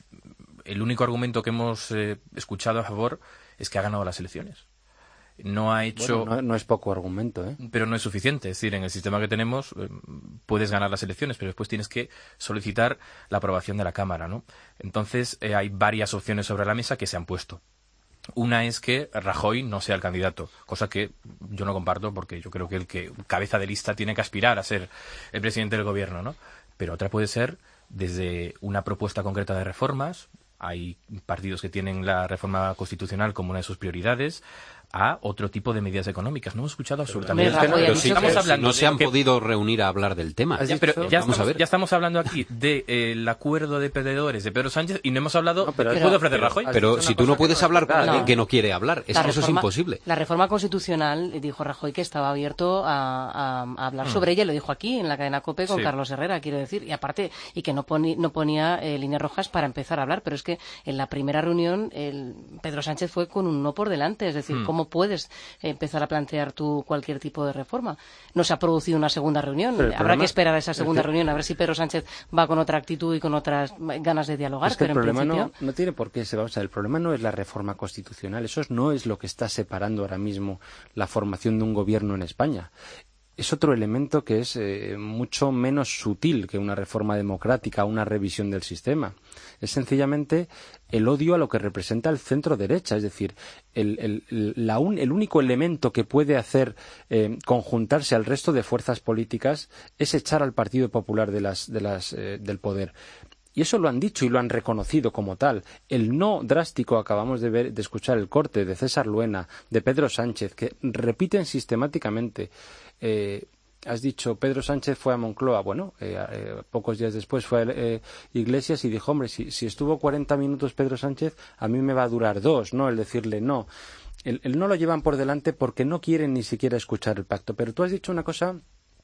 el único argumento que hemos escuchado a favor es que ha ganado las elecciones. No ha hecho... Bueno, no es poco argumento, ¿eh? Pero no es suficiente. Es decir, en el sistema que tenemos puedes ganar las elecciones, pero después tienes que solicitar la aprobación de la Cámara, ¿no? Entonces hay varias opciones sobre la mesa que se han puesto. Una es que Rajoy no sea el candidato, cosa que yo no comparto, porque yo creo que el que cabeza de lista tiene que aspirar a ser el presidente del gobierno, ¿no? Pero otra puede ser desde una propuesta concreta de reformas. Hay partidos que tienen la reforma constitucional como una de sus prioridades, a otro tipo de medidas económicas. No hemos escuchado absolutamente nada. Pero sí, estamos hablando no se han podido reunir a hablar del tema. Ya estamos hablando aquí del acuerdo de perdedores de Pedro Sánchez y no hemos hablado de qué puede ofrecer Rajoy. Pero si tú no puedes hablar con alguien que no quiere hablar, es que eso es imposible. La reforma constitucional, dijo Rajoy que estaba abierto a hablar sobre ella, lo dijo aquí en la cadena COPE con Carlos Herrera, quiero decir, y aparte, y que no ponía líneas rojas para empezar a hablar, pero es que en la primera reunión Pedro Sánchez fue con un no por delante, es decir, ¿cómo puedes empezar a plantear tú cualquier tipo de reforma? No se ha producido una segunda reunión. Habrá que esperar a esa segunda reunión, a ver si Pedro Sánchez va con otra actitud y con otras ganas de dialogar. Es que pero el problema en principio... no tiene por qué ser. Vamos a ver, el problema no es la reforma constitucional. Eso no es lo que está separando ahora mismo la formación de un gobierno en España. Es otro elemento que es mucho menos sutil que una reforma democrática o una revisión del sistema. Es sencillamente el odio a lo que representa el centro derecha, es decir, el único elemento que puede hacer conjuntarse al resto de fuerzas políticas es echar al Partido Popular del poder. Y eso lo han dicho y lo han reconocido como tal. El no drástico, acabamos de escuchar el corte de César Luena, de Pedro Sánchez, que repiten sistemáticamente. Has dicho, Pedro Sánchez fue a Moncloa. Bueno, pocos días después fue a Iglesias y dijo, hombre, si estuvo 40 minutos Pedro Sánchez, a mí me va a durar 2, ¿no? El decirle no. El no lo llevan por delante porque no quieren ni siquiera escuchar el pacto. Pero tú has dicho una cosa...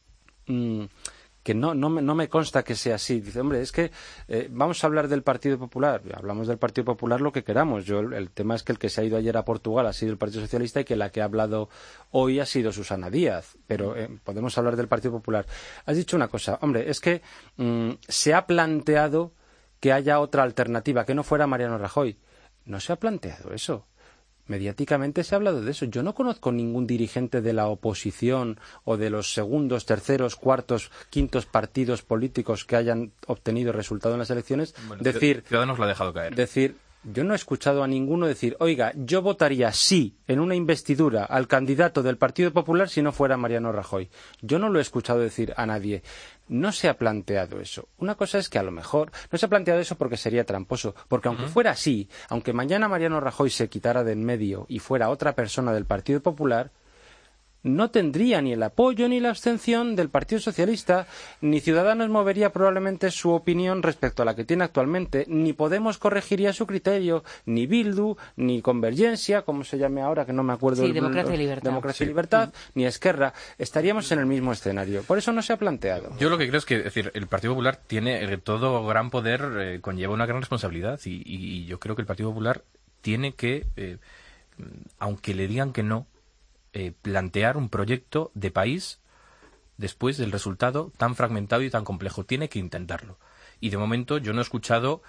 que no me consta que sea así. Dice, hombre, es que vamos a hablar del Partido Popular. Hablamos del Partido Popular lo que queramos. El tema es que el que se ha ido ayer a Portugal ha sido el Partido Socialista y que la que ha hablado hoy ha sido Susana Díaz. Pero podemos hablar del Partido Popular. Has dicho una cosa, hombre, es que se ha planteado que haya otra alternativa, que no fuera Mariano Rajoy. No se ha planteado eso. Mediáticamente se ha hablado de eso. Yo no conozco ningún dirigente de la oposición o de los segundos, terceros, cuartos, quintos partidos políticos que hayan obtenido resultado en las elecciones decir... Ciudadanos lo ha dejado caer. Yo no he escuchado a ninguno decir, oiga, yo votaría sí en una investidura al candidato del Partido Popular si no fuera Mariano Rajoy. Yo no lo he escuchado decir a nadie. No se ha planteado eso. Una cosa es que a lo mejor no se ha planteado eso porque sería tramposo, porque aunque fuera así, aunque mañana Mariano Rajoy se quitara de en medio y fuera otra persona del Partido Popular, no tendría ni el apoyo ni la abstención del Partido Socialista, ni Ciudadanos movería probablemente su opinión respecto a la que tiene actualmente, ni Podemos corregiría su criterio, ni Bildu, ni Convergencia, como se llame ahora, que no me acuerdo. Sí, Democracia y Libertad. Democracia y Libertad, ni Esquerra. Estaríamos en el mismo escenario. Por eso no se ha planteado. Yo lo que creo es que, el Partido Popular tiene todo gran poder, conlleva una gran responsabilidad, y yo creo que el Partido Popular tiene que, aunque le digan que no, plantear un proyecto de país después del resultado tan fragmentado y tan complejo. Tiene que intentarlo. Y de momento yo no he escuchado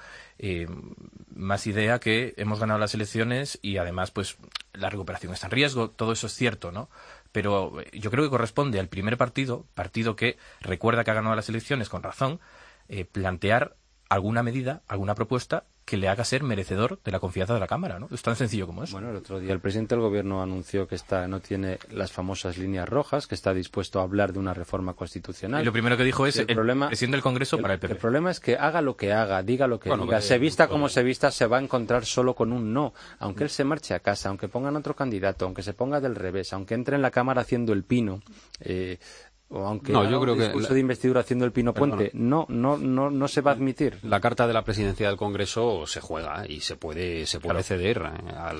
más idea que hemos ganado las elecciones y además pues la recuperación está en riesgo. Todo eso es cierto, ¿no? Pero yo creo que corresponde al primer partido que recuerda que ha ganado las elecciones con razón, plantear alguna medida, alguna propuesta que le haga ser merecedor de la confianza de la Cámara, ¿no? Es tan sencillo como eso. Bueno, el otro día el presidente del Gobierno anunció que no tiene las famosas líneas rojas, que está dispuesto a hablar de una reforma constitucional. Y lo primero que dijo es el presidente del Congreso para el PP. El problema es que haga lo que haga, diga lo que diga, se vista como se vista, se va a encontrar solo con un no. Aunque él se marche a casa, aunque pongan otro candidato, aunque se ponga del revés, aunque entre en la Cámara haciendo el pino, o aunque yo creo un discurso de investidura haciendo el pino puente, no se va a admitir. La carta de la presidencia del Congreso se juega y se puede ceder a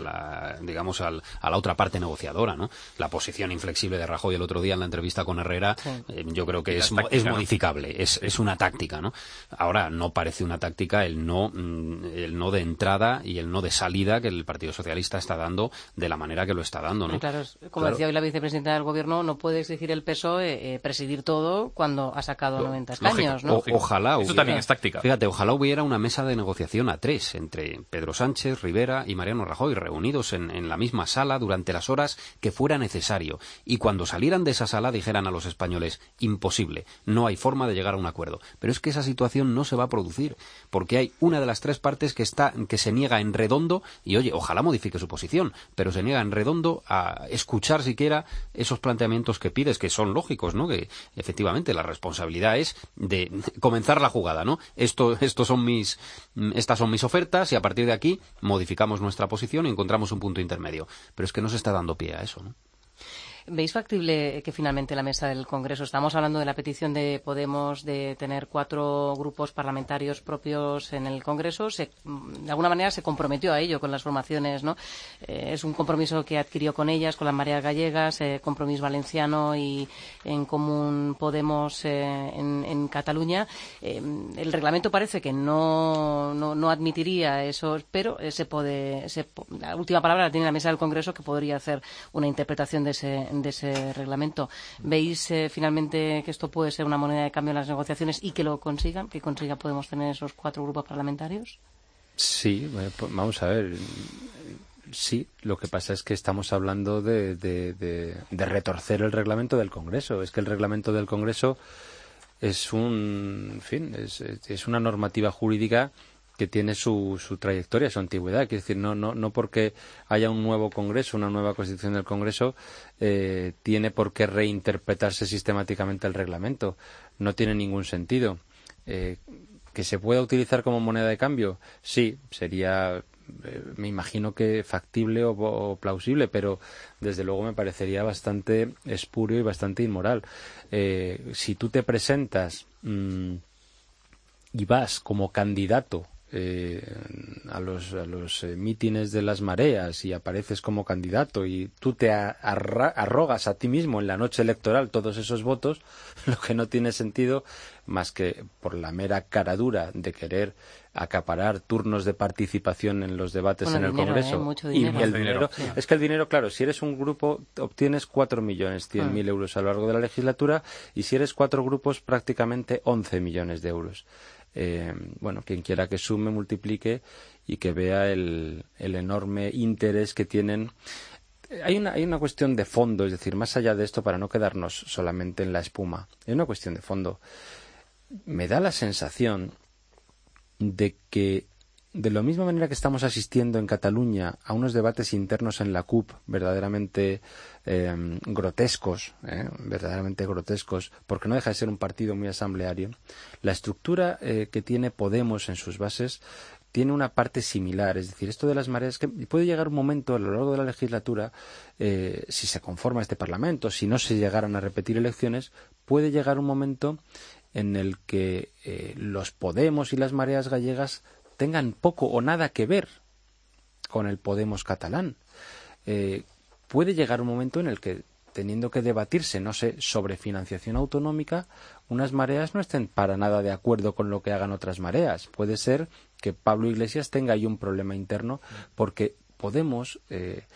la otra parte negociadora, ¿no? La posición inflexible de Rajoy el otro día en la entrevista con Herrera, yo creo que es modificable, es una táctica, ¿no? Ahora no parece una táctica el no de entrada y el no de salida que el Partido Socialista está dando de la manera que lo está dando, ¿no? Claro, como decía hoy la vicepresidenta del Gobierno, no puede exigir el PSOE presidir todo cuando ha sacado 90 escaños, ¿no? Ojalá eso también es táctica. Fíjate, ojalá hubiera una mesa de negociación a 3 entre Pedro Sánchez, Rivera y Mariano Rajoy reunidos en la misma sala durante las horas que fuera necesario y cuando salieran de esa sala dijeran a los españoles imposible, no hay forma de llegar a un acuerdo. Pero es que esa situación no se va a producir porque hay una de las 3 partes que se niega en redondo y oye, ojalá modifique su posición, pero se niega en redondo a escuchar siquiera esos planteamientos que pides, que son lógicos, ¿no? Que efectivamente la responsabilidad es de comenzar la jugada, ¿no? Estas son mis ofertas y a partir de aquí modificamos nuestra posición y encontramos un punto intermedio. Pero es que no se está dando pie a eso, ¿no? ¿Veis factible que finalmente la mesa del Congreso, estamos hablando de la petición de Podemos de tener 4 grupos parlamentarios propios en el Congreso, de alguna manera se comprometió a ello con las formaciones, ¿no? Es un compromiso que adquirió con ellas, con las mareas gallegas, Compromís Valenciano y en Común Podemos en Cataluña. El reglamento parece que no admitiría eso, pero la última palabra la tiene la mesa del Congreso, que podría hacer una interpretación de ese reglamento. ¿Veis finalmente que esto puede ser una moneda de cambio en las negociaciones y que consiga Podemos tener esos 4 grupos parlamentarios? Sí, vamos a ver. Sí, lo que pasa es que estamos hablando de retorcer el reglamento del Congreso. Es que el reglamento del Congreso es es una normativa jurídica que tiene su trayectoria, su antigüedad. Quiero decir, no porque haya un nuevo Congreso, una nueva Constitución del Congreso, tiene por qué reinterpretarse sistemáticamente el reglamento. No tiene ningún sentido. ¿Que se pueda utilizar como moneda de cambio? Sí, sería, me imagino que factible o plausible, pero desde luego me parecería bastante espurio y bastante inmoral. Si tú te presentas y vas como candidato a los mítines de las mareas y apareces como candidato y tú te arrogas a ti mismo en la noche electoral todos esos votos, lo que no tiene sentido más que por la mera caradura de querer acaparar turnos de participación en los debates en el Congreso. Mucho dinero. Y el dinero, sí. Es que el dinero, claro, si eres un grupo obtienes 4.100.000 euros a lo largo de la legislatura y si eres 4 grupos prácticamente 11 millones de euros. Quien quiera que sume, multiplique y que vea el enorme interés que tienen. Hay una cuestión de fondo, es decir, más allá de esto, para no quedarnos solamente en la espuma, hay una cuestión de fondo. Me da la sensación de que de la misma manera que estamos asistiendo en Cataluña a unos debates internos en la CUP verdaderamente grotescos, porque no deja de ser un partido muy asambleario, la estructura que tiene Podemos en sus bases tiene una parte similar. Es decir, esto de las mareas, que puede llegar un momento a lo largo de la legislatura, si se conforma este Parlamento, si no se llegaran a repetir elecciones, puede llegar un momento en el que los Podemos y las mareas gallegas tengan poco o nada que ver con el Podemos catalán. Puede llegar un momento en el que, teniendo que debatirse, no sé, sobre financiación autonómica, unas mareas no estén para nada de acuerdo con lo que hagan otras mareas. Puede ser que Pablo Iglesias tenga ahí un problema interno porque Podemos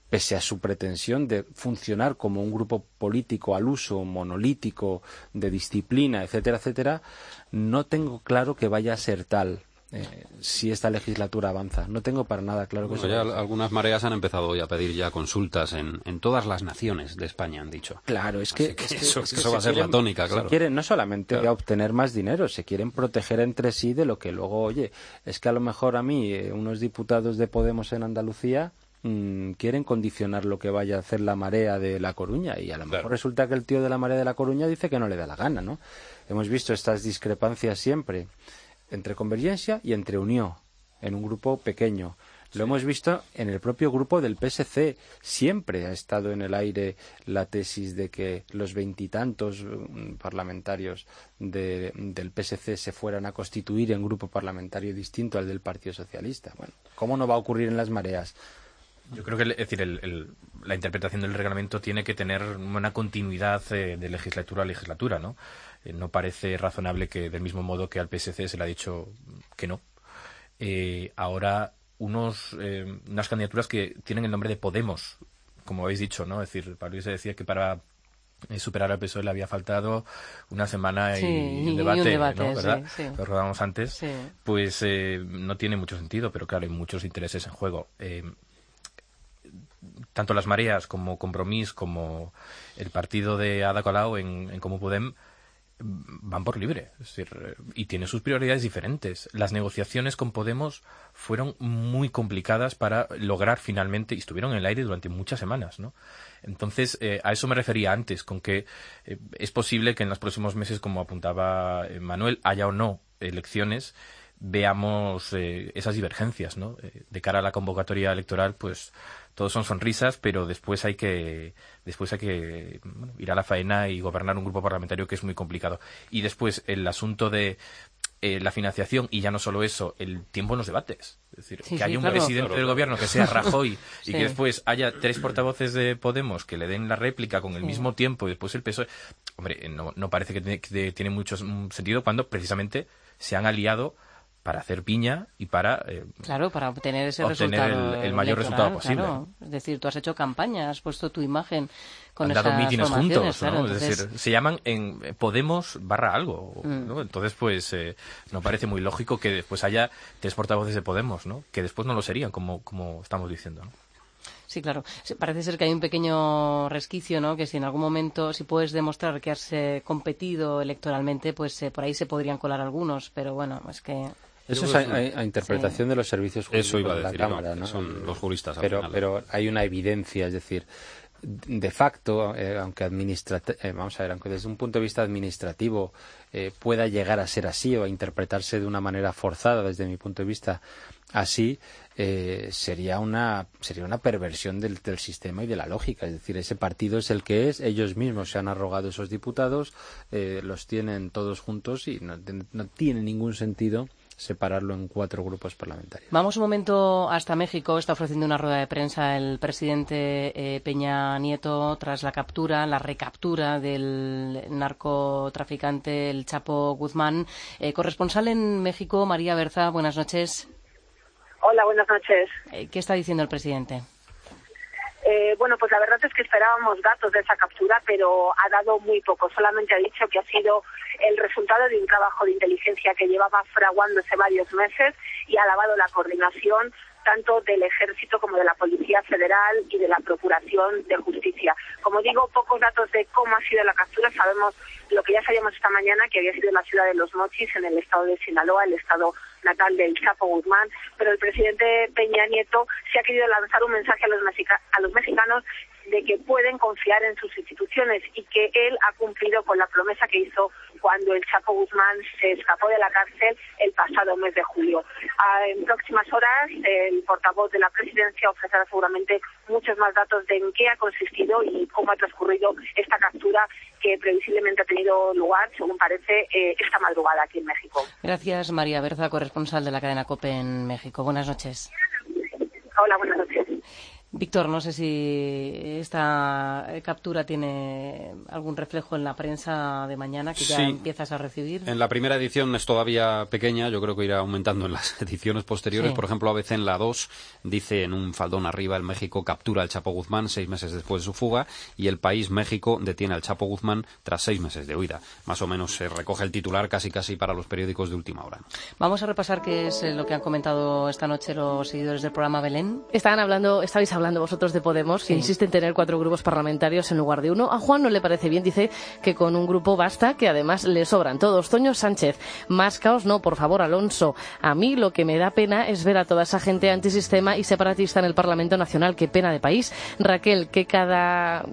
pese a su pretensión de funcionar como un grupo político al uso, monolítico, de disciplina, etcétera, etcétera, no tengo claro que vaya a ser tal. Si esta legislatura avanza. No tengo para nada claro que ya algunas mareas han empezado hoy a pedir ya consultas en todas las naciones de España, han dicho. Claro, es que eso va a ser la tónica, claro. Quieren no solamente obtener más dinero, se quieren proteger entre sí de lo que luego, oye, es que a lo mejor a mí unos diputados de Podemos en Andalucía quieren condicionar lo que vaya a hacer la marea de La Coruña, y a lo mejor resulta que el tío de la marea de La Coruña dice que no le da la gana, ¿no? Hemos visto estas discrepancias siempre entre Convergencia y entre Unió, en un grupo pequeño. Lo hemos visto en el propio grupo del PSC. Siempre ha estado en el aire la tesis de que los 20 parlamentarios del PSC se fueran a constituir en grupo parlamentario distinto al del Partido Socialista. Bueno, ¿cómo no va a ocurrir en las mareas? Yo creo que la interpretación del reglamento tiene que tener una continuidad de legislatura a legislatura, ¿no? No parece razonable que, del mismo modo que al PSC se le ha dicho que no, ahora unas candidaturas que tienen el nombre de Podemos, como habéis dicho, ¿no? Es decir, Pablo se decía que para superar al PSOE le había faltado una semana y un debate, ¿no? ¿Verdad? Sí. Lo rodábamos antes. Sí. Pues no tiene mucho sentido, pero claro, hay muchos intereses en juego. Tanto las mareas como Compromís como el partido de Ada Colau en Comú Podem van por libre, es decir, y tiene sus prioridades diferentes. Las negociaciones con Podemos fueron muy complicadas para lograr finalmente, y estuvieron en el aire durante muchas semanas, ¿no? Entonces, a eso me refería antes, con que es posible que en los próximos meses, como apuntaba Manuel, haya o no elecciones, veamos esas divergencias, ¿no? De cara a la convocatoria electoral, pues todos son sonrisas, pero después hay que ir a la faena y gobernar un grupo parlamentario, que es muy complicado. Y después el asunto de la financiación, y ya no solo eso, el tiempo en los debates. Es decir, que haya un presidente del gobierno que sea Rajoy y que después haya 3 portavoces de Podemos que le den la réplica con el mismo tiempo y después el PSOE. Hombre, no parece que tiene mucho sentido cuando precisamente se han aliado para hacer piña y para para obtener ese resultado, el mayor resultado posible. Claro. Es decir, tú has hecho campaña, has puesto tu imagen con esas formaciones. Han dado mítines juntos, ¿no? Claro, entonces... Es decir, se llaman en Podemos /algo, ¿no? Entonces, pues, no parece muy lógico que después haya 3 portavoces de Podemos, ¿no? Que después no lo serían, como estamos diciendo, ¿no? Sí, claro. Parece ser que hay un pequeño resquicio, ¿no? Que si en algún momento, si puedes demostrar que has competido electoralmente, pues por ahí se podrían colar algunos, pero bueno, es que... Eso es a interpretación de los servicios jurídicos de la Cámara, ¿no? Son los juristas. Pero hay una evidencia, es decir, de facto, aunque aunque desde un punto de vista administrativo pueda llegar a ser así o a interpretarse de una manera forzada, desde mi punto de vista así, sería una perversión del sistema y de la lógica. Es decir, ese partido es el que es, ellos mismos se han arrogado esos diputados, los tienen todos juntos y no tiene ningún sentido separarlo en 4 grupos parlamentarios. Vamos un momento hasta México. Está ofreciendo una rueda de prensa el presidente Peña Nieto tras la recaptura del narcotraficante el Chapo Guzmán. Corresponsal en México, María Berza, buenas noches. Hola, buenas noches. ¿Qué está diciendo el presidente? Bueno, pues la verdad es que esperábamos datos de esa captura, pero ha dado muy poco. Solamente ha dicho que ha sido el resultado de un trabajo de inteligencia que llevaba fraguándose varios meses y ha alabado la coordinación tanto del Ejército como de la Policía Federal y de la Procuración de Justicia. Como digo, pocos datos de cómo ha sido la captura. Sabemos lo que ya sabíamos esta mañana, que había sido en la ciudad de Los Mochis, en el estado de Sinaloa, el estado natal del Chapo Guzmán, pero el presidente Peña Nieto se ha querido lanzar un mensaje a los mexicanos de que pueden confiar en sus instituciones y que él ha cumplido con la promesa que hizo cuando el Chapo Guzmán se escapó de la cárcel el pasado mes de julio. En próximas horas, el portavoz de la presidencia ofrecerá seguramente muchos más datos de en qué ha consistido y cómo ha transcurrido esta captura que previsiblemente ha tenido lugar, según parece, esta madrugada aquí en México. Gracias, María Berza, corresponsal de la cadena COPE en México. Buenas noches. Hola, buenas noches. Víctor, no sé si esta captura tiene algún reflejo en la prensa de mañana, que ya empiezas a recibir. En la primera edición es todavía pequeña, yo creo que irá aumentando en las ediciones posteriores. Por ejemplo, ABC en la 2 dice en un faldón arriba: el México captura al Chapo Guzmán 6 meses después de su fuga, y El País: México detiene al Chapo Guzmán tras 6 meses de huida. Más o menos se recoge el titular casi para los periódicos de última hora. Vamos a repasar qué es lo que han comentado esta noche los seguidores del programa, Belén. Estabais hablando vosotros de Podemos, que insiste en tener 4 grupos parlamentarios en lugar de 1. A Juan no le parece bien, dice que con un grupo basta, que además le sobran todos. Toño Sánchez: más caos no, por favor, Alonso. A mí lo que me da pena es ver a toda esa gente antisistema y separatista en el Parlamento Nacional. Qué pena de país. Raquel: que cada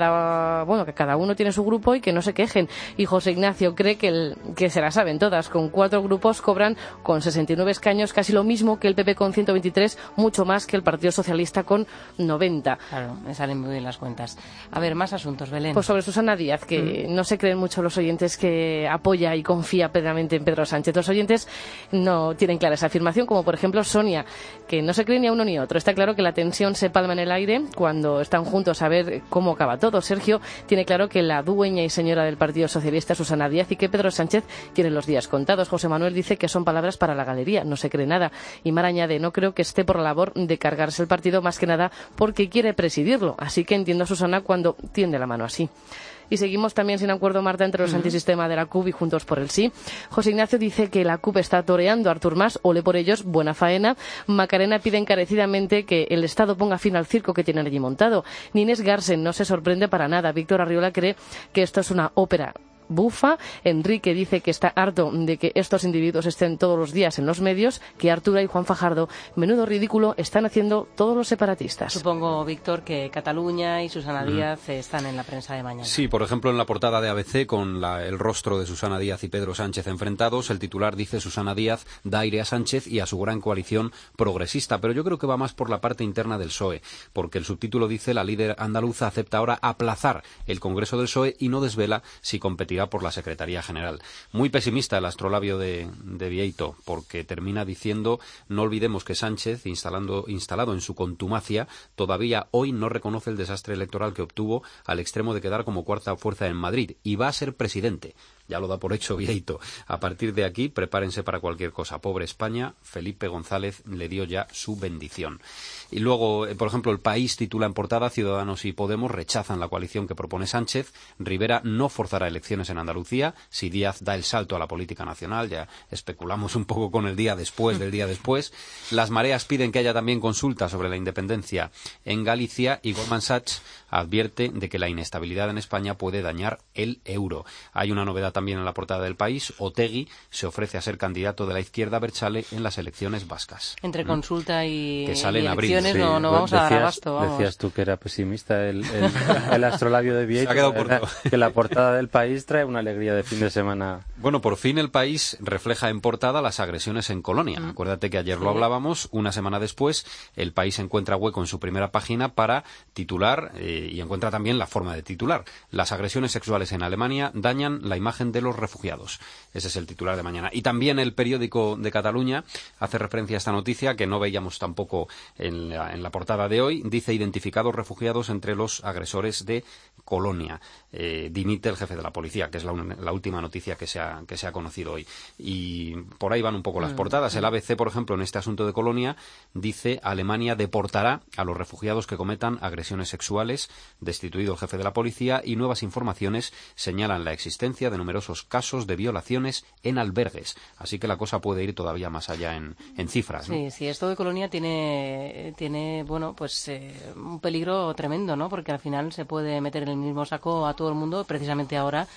uno tiene su grupo y que no se quejen. Y José Ignacio cree que se la saben todas. Con 4 grupos cobran con 69 escaños casi lo mismo que el PP con 123, mucho más que el Partido Socialista con 90. Claro, me salen muy bien las cuentas. A ver, más asuntos, Belén. Pues sobre Susana Díaz, que no se creen mucho los oyentes que apoya y confía plenamente en Pedro Sánchez. Los oyentes no tienen clara esa afirmación, como por ejemplo Sonia, que no se cree ni a uno ni a otro. Está claro que la tensión se palma en el aire cuando están juntos a ver cómo acaba todo. Sergio tiene claro que la dueña y señora del Partido Socialista es Susana Díaz y que Pedro Sánchez tiene los días contados. José Manuel dice que son palabras para la galería, no se cree nada. Y Mar añade: no creo que esté por la labor de cargarse el partido, más que nada porque quiere presidirlo. Así que entiendo a Susana cuando tiende la mano así. Y seguimos también sin acuerdo, Marta, entre los antisistema de la CUP y Juntos por el Sí. José Ignacio dice que la CUP está toreando a Artur Mas, ole por ellos, buena faena. Macarena pide encarecidamente que el Estado ponga fin al circo que tienen allí montado. Inés Garsen no se sorprende para nada. Víctor Arriola cree que esto es una ópera bufa. Enrique dice que está harto de que estos individuos estén todos los días en los medios, que Artura y Juan Fajardo, menudo ridículo están haciendo todos los separatistas. Supongo, Víctor, que Cataluña y Susana Díaz están en la prensa de mañana. Sí, por ejemplo, en la portada de ABC, con el rostro de Susana Díaz y Pedro Sánchez enfrentados, el titular dice: Susana Díaz da aire a Sánchez y a su gran coalición progresista. Pero yo creo que va más por la parte interna del PSOE, porque el subtítulo dice: la líder andaluza acepta ahora aplazar el Congreso del PSOE y no desvela si competirá por la Secretaría General. Muy pesimista el astrolabio de Vieito, porque termina diciendo: no olvidemos que Sánchez, instalado en su contumacia, todavía hoy no reconoce el desastre electoral que obtuvo al extremo de quedar como cuarta fuerza en Madrid, y va a ser presidente. Ya lo da por hecho Vieito. A partir de aquí, prepárense para cualquier cosa. Pobre España, Felipe González le dio ya su bendición. Y luego, por ejemplo, El País titula en portada: Ciudadanos y Podemos rechazan la coalición que propone Sánchez. Rivera no forzará elecciones en Andalucía si Díaz da el salto a la política nacional. Ya especulamos un poco con el día después del día después. Las mareas piden que haya también consulta sobre la independencia en Galicia, y Goldman Sachs advierte de que la inestabilidad en España puede dañar el euro. Hay una novedad también en la portada del País: Otegi se ofrece a ser candidato de la izquierda Berchale en las elecciones vascas. Entre consulta y elecciones no vamos a dar abasto. Vamos. Decías tú que era pesimista el astrolabio de Vieito. Se ha quedado corto. Que la portada del País trae una alegría de fin de semana. Bueno, por fin El País refleja en portada las agresiones en Colonia. Acuérdate que ayer lo hablábamos. Una semana después, El País encuentra hueco en su primera página para titular, y encuentra también la forma de titular: las agresiones sexuales en Alemania dañan la imagen de los refugiados. Ese es el titular de mañana. Y también El Periódico de Cataluña hace referencia a esta noticia, que no veíamos tampoco en la portada de hoy. Dice: identificados refugiados entre los agresores de Colonia. Dimite el jefe de la policía, que es la última noticia que se ha conocido hoy. Y por ahí van un poco las portadas. El ABC, por ejemplo, en este asunto de Colonia, dice: Alemania deportará a los refugiados que cometan agresiones sexuales, destituido el jefe de la policía, y nuevas informaciones señalan la existencia de numerosos casos de violaciones en albergues. Así que la cosa puede ir todavía más allá en cifras, ¿no? Sí, esto de Colonia tiene bueno, pues un peligro tremendo, ¿no? Porque al final se puede meter en el mismo saco a todo el mundo, precisamente ahora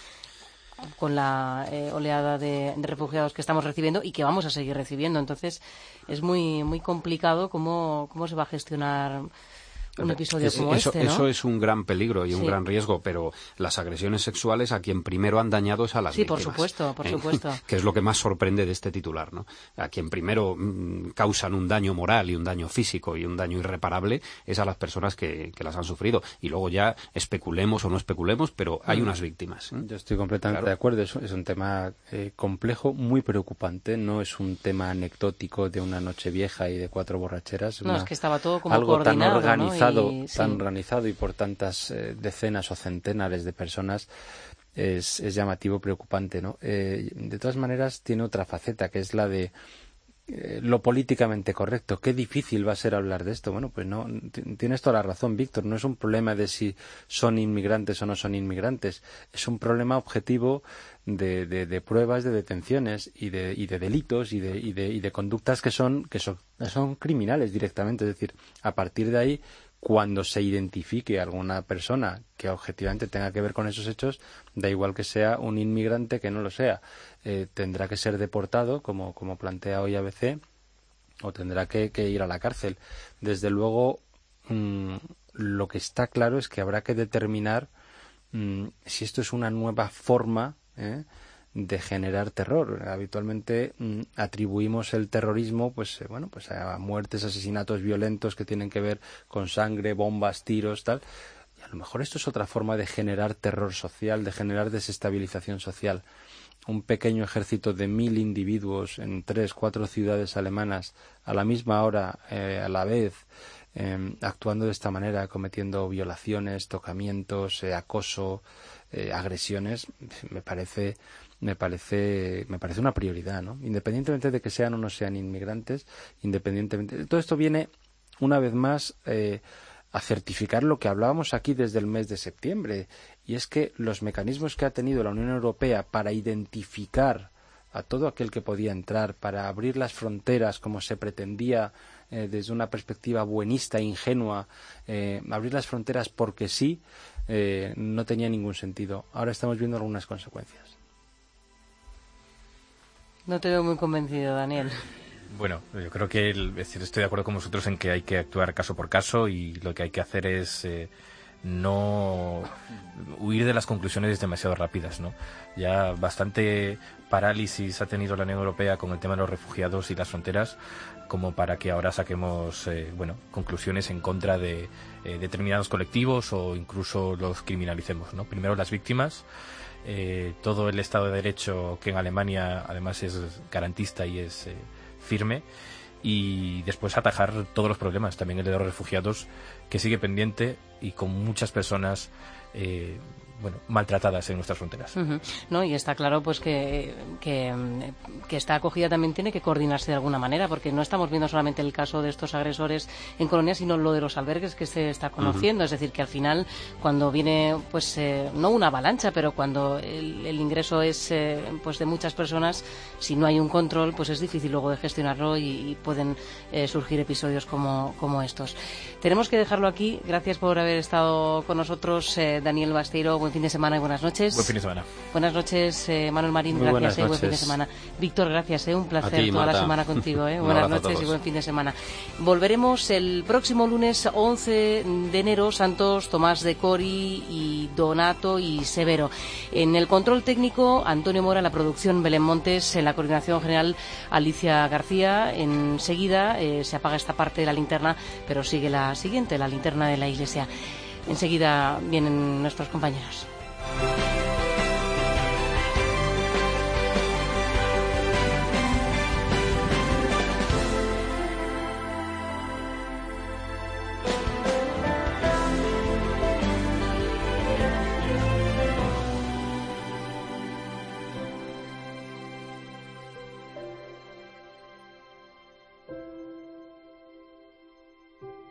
con la oleada de refugiados que estamos recibiendo y que vamos a seguir recibiendo. Entonces es muy muy complicado cómo se va a gestionar un episodio como este, ¿no? Eso es un gran peligro y un gran riesgo, pero las agresiones sexuales a quien primero han dañado es a las víctimas. Por supuesto. Que es lo que más sorprende de este titular, ¿no? A quien primero causan un daño moral y un daño físico y un daño irreparable es a las personas que las han sufrido. Y luego ya especulemos o no especulemos, pero hay unas víctimas. Yo estoy completamente de acuerdo. Es un tema complejo, muy preocupante. No es un tema anecdótico de una noche vieja y de 4 borracheras. No, es que estaba todo como algo coordinado, tan organizado, organizado y por tantas decenas o centenares de personas es llamativo, preocupante, ¿no? De todas maneras tiene otra faceta, que es la de lo políticamente correcto. Qué difícil va a ser hablar de esto. Bueno, pues no, tienes toda la razón, Víctor. No es un problema de si son inmigrantes o no son inmigrantes. Es un problema objetivo de pruebas, de detenciones y de delitos y de conductas que son criminales directamente. Es decir, a partir de ahí, cuando se identifique alguna persona que objetivamente tenga que ver con esos hechos, da igual que sea un inmigrante que no lo sea, tendrá que ser deportado, como plantea hoy ABC, o tendrá que ir a la cárcel. Desde luego, lo que está claro es que habrá que determinar si esto es una nueva forma de generar terror. Habitualmente atribuimos el terrorismo pues a muertes, asesinatos violentos que tienen que ver con sangre, bombas, tiros, tal. Y a lo mejor esto es otra forma de generar terror social, de generar desestabilización social. Un pequeño ejército de 1000 individuos en 3-4 ciudades alemanas a la misma hora, a la vez, actuando de esta manera, cometiendo violaciones, tocamientos, acoso, agresiones, me parece una prioridad, ¿no? Independientemente de que sean o no sean inmigrantes, todo esto viene una vez más a certificar lo que hablábamos aquí desde el mes de septiembre, y es que los mecanismos que ha tenido la Unión Europea para identificar a todo aquel que podía entrar, para abrir las fronteras como se pretendía desde una perspectiva buenista e ingenua, abrir las fronteras porque sí, no tenía ningún sentido. Ahora estamos viendo algunas consecuencias. No te veo muy convencido, Daniel. Bueno, yo creo que estoy de acuerdo con vosotros en que hay que actuar caso por caso, y lo que hay que hacer es no huir de las conclusiones demasiado rápidas, ¿no? Ya bastante parálisis ha tenido la Unión Europea con el tema de los refugiados y las fronteras como para que ahora saquemos conclusiones en contra de determinados colectivos o incluso los criminalicemos, ¿no? Primero las víctimas, todo el Estado de Derecho, que en Alemania además es garantista y es firme, y después atajar todos los problemas, también el de los refugiados, que sigue pendiente y con muchas personas maltratadas en nuestras fronteras. No, y está claro pues que esta acogida también tiene que coordinarse de alguna manera, porque no estamos viendo solamente el caso de estos agresores en Colonia, sino lo de los albergues que se está conociendo. Es decir, que al final, cuando viene no una avalancha, pero cuando el ingreso es de muchas personas, si no hay un control, pues es difícil luego de gestionarlo y pueden surgir episodios como estos. Tenemos que dejarlo aquí. Gracias por haber estado con nosotros, Daniel Basteiro. Buen fin de semana y buenas noches. Buen fin de semana. Buenas noches, Manuel Marín. Muy gracias, buenas buen fin de semana. Víctor, gracias, un placer ti, toda Marta. la semana contigo. Buenas noches y buen fin de semana. Volveremos el próximo lunes 11 de enero. Santos, Tomás de Cori y Donato y Severo. En el control técnico, Antonio Mora, en la producción, Belén Montes, en la coordinación general, Alicia García. Enseguida se apaga esta parte de la linterna, pero sigue la siguiente, la linterna de la Iglesia. Enseguida vienen nuestros compañeros.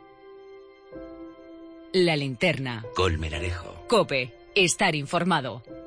La linterna. Colmenarejo. COPE. Estar informado.